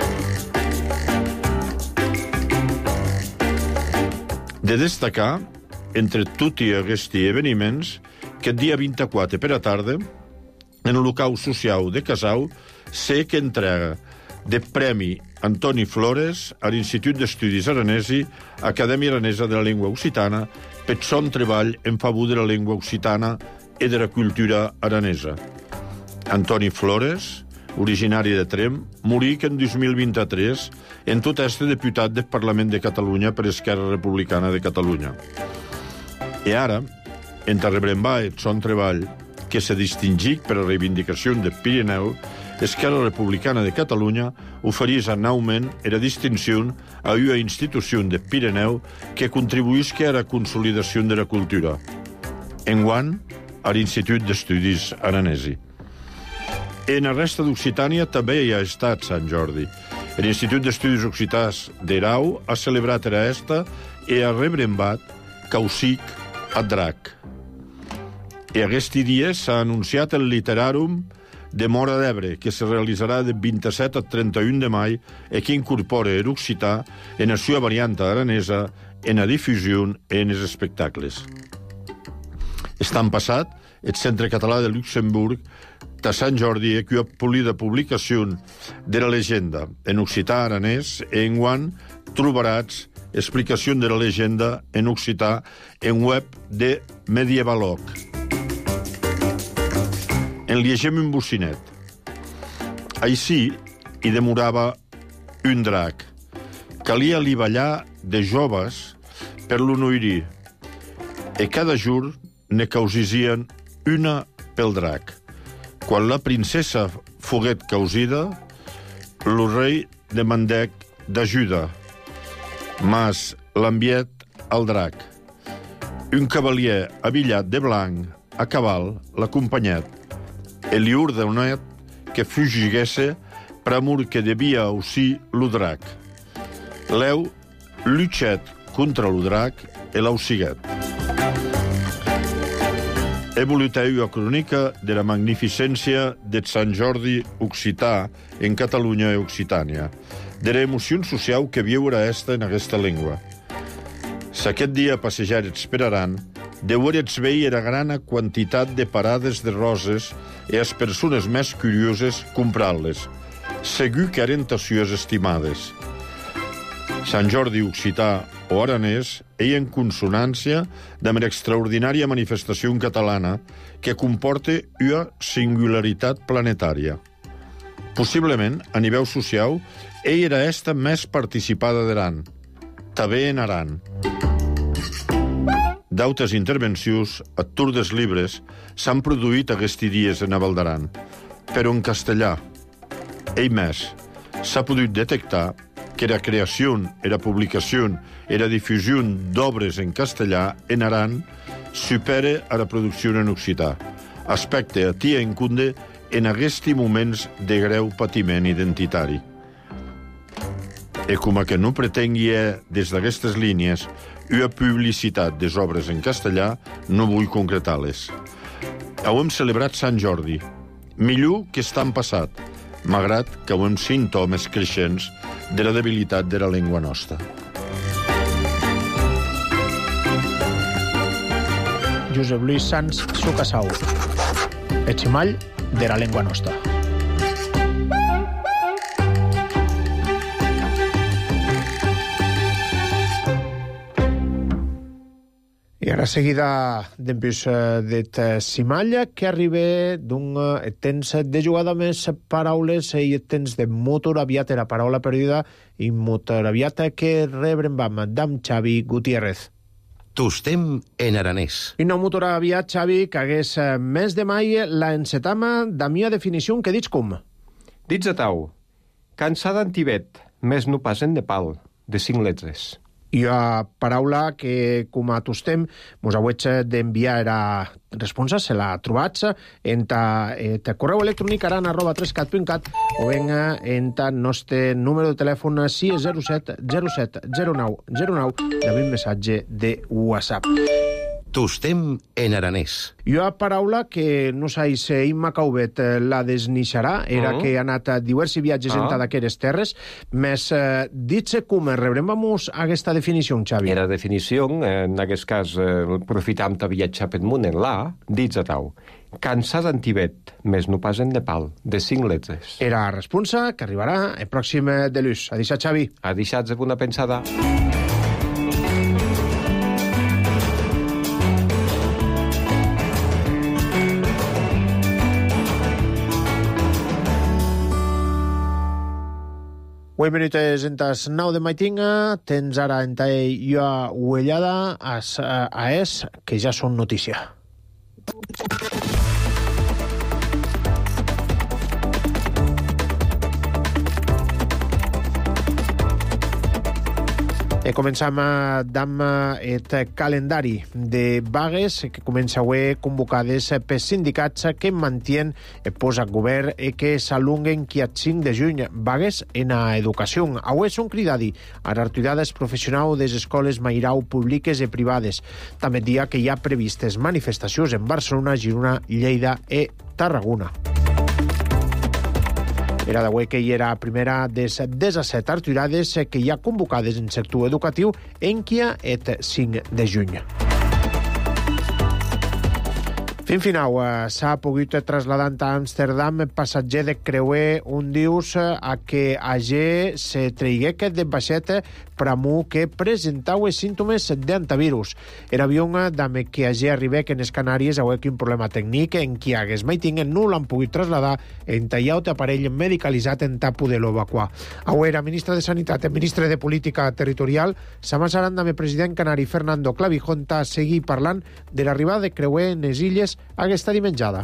De destacar, entre tutti aquests eveniments, que el dia vint-i-quatre per a tarda, en el local social de Casau, sé que entrega de Premi Antoni Flores a l'Institut d'Estudis Aranesi, Acadèmia Aranesa de la Llengua Occitana, per son treball en favor de la llengua occitana i de la cultura aranesa. Antoni Flores originari de Trem, morí que en dos mil vint-i-tres en tot este deputat del Parlament de Catalunya per Esquerra Republicana de Catalunya. I ara, en rebrembar el son treball, que se distingit per a reivindicació del Pirineu, Esquerra Republicana de Catalunya oferís anaument era distinció a una institució del Pirineu que contribuïsca a la consolidació de la cultura. Enguant, a l'Institut d'Estudis Aranesi. En la resta d'Occitània també hi ha estat Sant Jordi. L'Institut d'Estudis Occitans d'Erau ha celebrat era esta i ha rebrembat Causic a Drac. I aquest dia s'ha anunciat el Literàrum de Mora d'Ebre, que se realitzarà del vint-i-set al trenta-un de maig i que incorpora l'occità en la seva variant aranesa en la difusió en els espectacles. Estan passat, el Centre Català de Luxemburg de Sant Jordi ha una polida publicació de la llegenda en occità aranès i enguant trobaràs explicació de la llegenda en occità en web de Medievaloc. En llegem un bocinet. Així hi demorava un drac. Calia li ballar de joves per l'honorir. I cada jur ne causisien una pel drac. Quan la princesa foguet causida, el rei demandèc d'ajuda. Mas l'enviet al drac. Un cavalier abillat de blanc, a cabal, l'acompanyet. I li ordenat que fugiguesse pr'amor que devia aussir lo drac. L'eu luchet contra lo drac e l'ausiguet. He volut una crònica de la magnificència de Sant Jordi occità en Catalunya i Occitània, de l'emoció social que viure esta en aquesta llengua. Si aquest dia passejarets per Aran, deurets veure la gran quantitat de parades de roses i les persones més curioses comprant-les. Segur que eren tacions estimades. Sant Jordi occità o aranès és en consonància amb l'extraordinària manifestació catalana que comporta una singularitat planetària. Possiblement, a nivell social, ell era esta més participada d'Aran, també en Aran. D'altres intervencions, a Tour dels Llibres, s'han produït aquests dies en Val d'Aran, però en castellà. Ell més, s'ha pogut detectar que la creació, la publicació i la difusió d'obres en castellà en Aran supera a la producció en occità, aspecte a tia en cunde en aquests moments de greu patiment identitari. I com que no pretengui des d'aquestes línies una publicitat des obres en castellà, no vull concretar-les. Hem celebrat Sant Jordi, millor que estan passat, malgrat que hem símptomes creixents de la debilitat de la llengua nostra. Josep Lluís Sans Sucasau, el ximall de la llengua nostra. I ara seguida d'empús d'et Simalla, que arriba d'un temps de jugada més paraules i temps de motor aviat, la paraula perduda, i motor aviat que rebrembam d'am Xavi Gutiérrez. Tostem en aranès. I no motor aviat, Xavi, que hagués mes de mai la encetama d'amia definició que dits com? Dits a tau, cansada en Tibet, més no pas en Nepal, de cinc lletres. I a paraula que, com a tostem, mos hauets d'enviar era responsa, se la trobats en ta, ta correu electrònic aran arroba trescat punt cat o ben en ta nostre número de telèfon sis zero set zero set zero nou zero nou d'un missatge de WhatsApp. Tostem en aranès. I una paraula que no sais Imma Caubet la desnixarà, era uh-huh. que ha anat a diversos viatges uh-huh. en d'aquestes terres, més eh, dit-se com rebrem aquesta definició, Xavi. Era definició, en aquest cas, eh, aprofitam de viatjar per munt en la, dits a tau. Cansat en Tibet, més no pas en Nepal, de cinc lletres. Era responsa que arribarà el pròxim de l'ús. A deixar, Xavi. A deixar-se una pensada. Vuit minuts entes nou de matinga, tens ara en ta ella uellada a, a es, que ja són notícia. E començam amb el calendari de vagues que comença avui convocades per sindicats que mantien el posat govern i que s'alunguen qui a cinc de juny vagues en a educació. Avui són cridadi a retirades professionals des escoles mairau públiques i privades. També dia que hi ha previstes manifestacions en Barcelona, Girona, Lleida i Tarragona. Era d'avui que hi era primera des disset arturades que hi ha convocades en sector educatiu en Kia et cinc de juny. Fin final, s'ha pogut trasladar a Amsterdam passatger de creuer un dius a que hagi se traigué aquest de baixet pramu que presentava símptomes d'antivirus. Era avió dame que hagi arribat en les Canàries avui que un problema tècnic en qui hagués mai tinguen no l'han pogut trasladar en tallat aparell medicalitzat en ta poder-lo evacuar. Avui era ministre de Sanitat i ministre de Política Territorial s'amassaran dame president canari Fernando Clavijonta a seguir parlant de l'arribada de creuer en les illes aquesta dimenjada.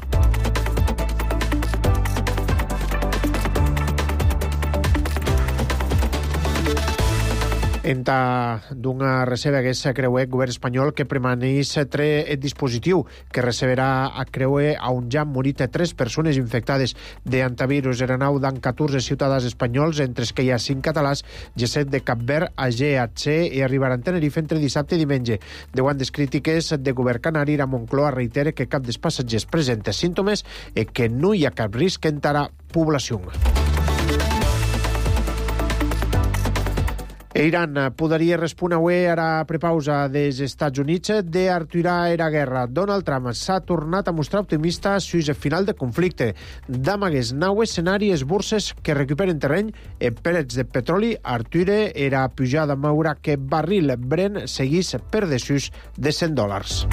Enta d'una reserva que és creuer govern espanyol que permaneix tre el dispositiu que receberà a creuer a un ja han morit tres persones infectades d'antivirus. Eren dan catorze ciutadans espanyols, entre els que hi ha cinc catalans, set de Cap Verd, a G H C i arribaran a Tenerife entre dissabte i diumenge. Deuen des crítiques de govern canari, a Moncloa reitera que cap dels passatgers presenta símptomes i que no hi ha cap risc en la població. Iran podria respondre avui ara a prepausa dels Estats Units de aturar la guerra. Donald Trump s'ha tornat a mostrar optimista sobre el final del conflicte. D'amagues nou escenaris borses que recuperen terreny en preus de petroli. Arture era pujada maura que barril Brent seguís per desús de cent dòlars.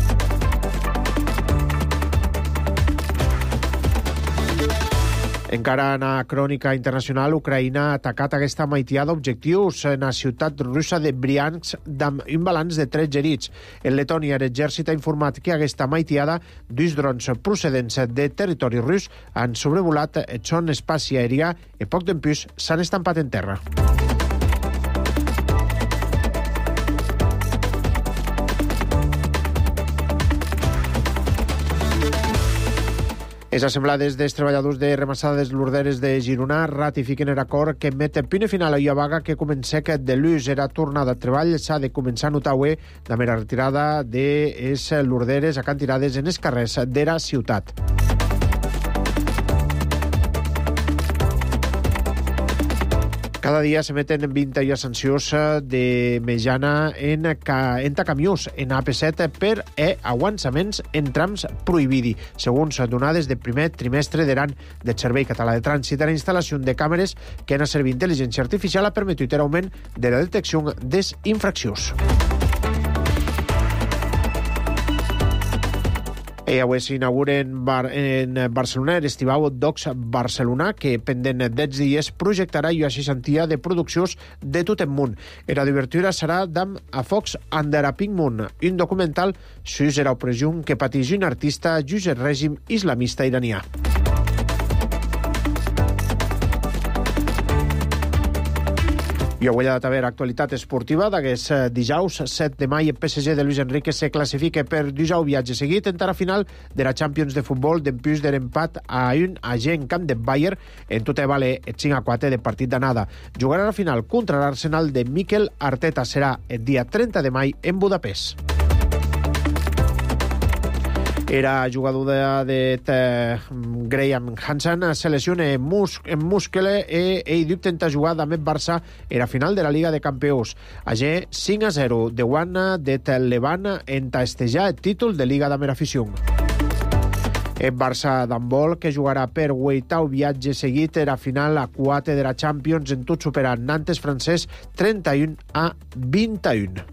Encara en la crònica internacional, Ucraïna ha atacat aquesta maitiada objectius en la ciutat russa de Briansk amb un balanç de tres gerits. En Letònia, l'exèrcit ha informat que aquesta maitiada, dos drons procedents de territori rus han sobrevolat el son espaci aèria i poc d'empús s'han estampat en terra. Les assemblades dels treballadors de remassades lorderes de Girona ratifiquen l'acord que met punt final a la vaga que comença que de l'ús era tornada a treball s'ha de començar a notar avui la mera retirada de les lorderes acantirades en els carrers de la ciutat. Cada dia se meten vint sancions de mitjana en, en camions en A P set per e avançaments en trams prohibidi. Segons donades de primer trimestre d'Aran del Servei Català de Trànsit, la instal·lació de càmeres que han servit intel·ligència artificial ha permetut l'augment de la detecció des infraccions. I avui s'inaugura en, Bar en Barcelona l'Estivau Docs Barcelona, que pendent dels dies projectarà una seixantia de produccions de tot el món. La d'obertura serà d'Am a Fox Under a Pink Moon, un documental sobre l'opressió que pateix un artista just el règim islamista iranià. I avui ha d'haver actualitat esportiva d'aquest dijous set de maig. El P S G de Luis Enrique se classifica per dijous viatge seguit en la final de la Champions de futbol d'empús de l'empat a un a G en camp de Bayern en tot vale el cinc a quatre de partit d'anada. Jugarà la final contra l'Arsenal de Mikel Arteta. Serà el dia trenta de maig en Budapest. Era jugador de, de, de Graham Hansen, se lesiona en, mus, en muscle i ell intenta jugar amb el Barça en la final de la Liga de Campions. Allí cinc a zero de guanya de Levant en testejar el títol de Liga de Merafició. El Barça d'handbol, que jugarà per vuitau viatge seguit a la final a quatre de la Champions, en tot superant Nantes francès trenta-un a vint-i-un.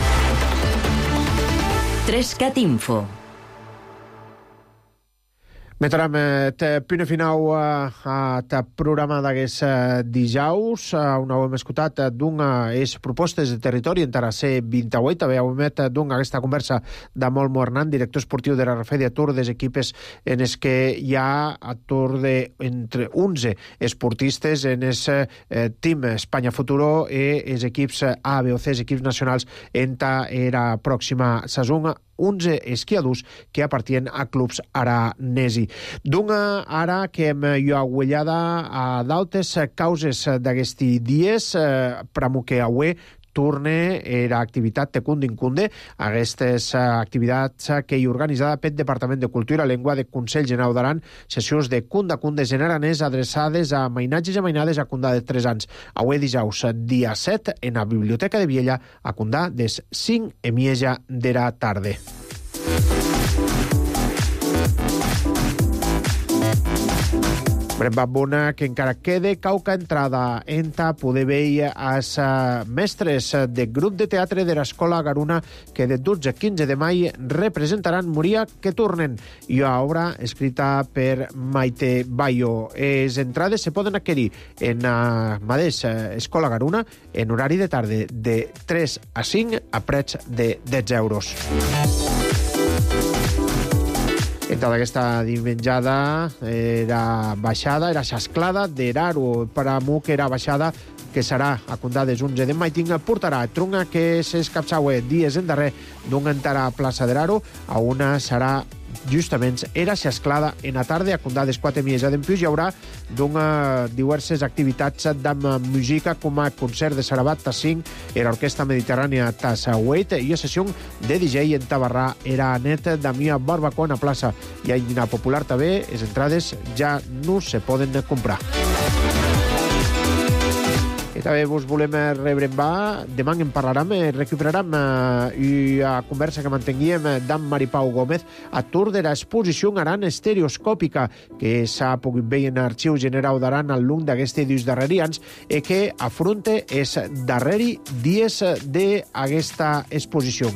tres cat Info. Metrem et punt final a ta programa d'aquest dijous. Una hem escoltat d'una és propostes de territori en Tara C vint-i-vuit. També hem met d'una aquesta conversa de Molmo Hernán, director esportiu de la Refèdia Tour des equipes en es que hi ha a tour de entre onze esportistes en es eh, team Espanya Futuro e els equips A, B o C, els equips nacionals en ta era pròxima saison, onze esquiadors que apartien a clubs aranesi. D'una ara que hem aguellada a d'altes causes d'aquests dies, eh, pramo que avui torne era activitat de cunde in cunde, aquestes activitats que hi organitzada pel Departament de Cultura i Llengua de Consell General d'Aran, sessions de cunda cundes en aranès adreçades a mainatges i mainades a Cundà de tres anys. Avui dijous, dia set, en la Biblioteca de Viella, a Cundà des cinc e mitja de la tarda. Bremba bona que encara quede cauca entrada enta poder veure als mestres de grup de teatre de l'Escola Garuna que de dotze a quinze de mai representaran Moria que tornen, i una obra escrita per Maite Bayo. Les entrades se poden adquirir en la mateixa Escola Garuna en horari de tarda de tres a cinc a preig de dotze euros. Entra d'aquesta dimenjada era baixada, era xasclada d'Eraro per a mu que era baixada que serà a Cundà des onze de maiting, portarà trunga que s'escapçaue dies en darrer d'un entrarà a plaça d'Eraro, a una serà justament era xasclada en la tarda a Cundà des quatre mies. Adempius hi haurà d'una diverses activitats d'amb música com a concert de Sarabat ta cinc, era Orquestra Mediterrània ta vuit i a sessió de D J en Tabarrà era net d'Amia Barbacoa a plaça. I a Indina Popular també, les entrades ja no se poden comprar. I també vos volem rebrembar, demà en parlarem, recuperarem eh, la conversa que mantenguíem d'en Maripau Gómez a tour de l'exposició Aran estereoscòpica que s'ha pogut veure en l'Arxiu General d'Aran al lung d'aquests dies darrerians i que afronta els darreri dies d'aquesta exposició.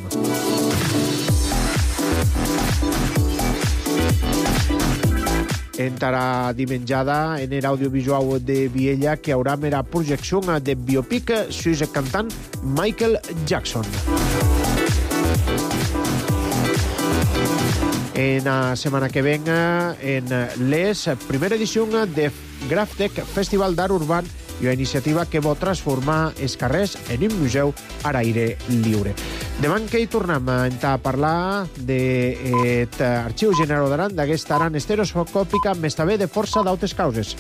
Entrarà dimenjada en l'audiovisual de Viella que haurà mera projecció de biopic sus el cantant Michael Jackson. En la setmana que venga, en les primera edició de Graftec, Festival d'Art Urban, i una iniciativa que vol transformar els carrers en un museu a l'aire lliure. Demà que hi tornem a parlar de l'Arxiu General d'Aran, d'aquesta Aran estereoscòpica, més també de força d'altres causes.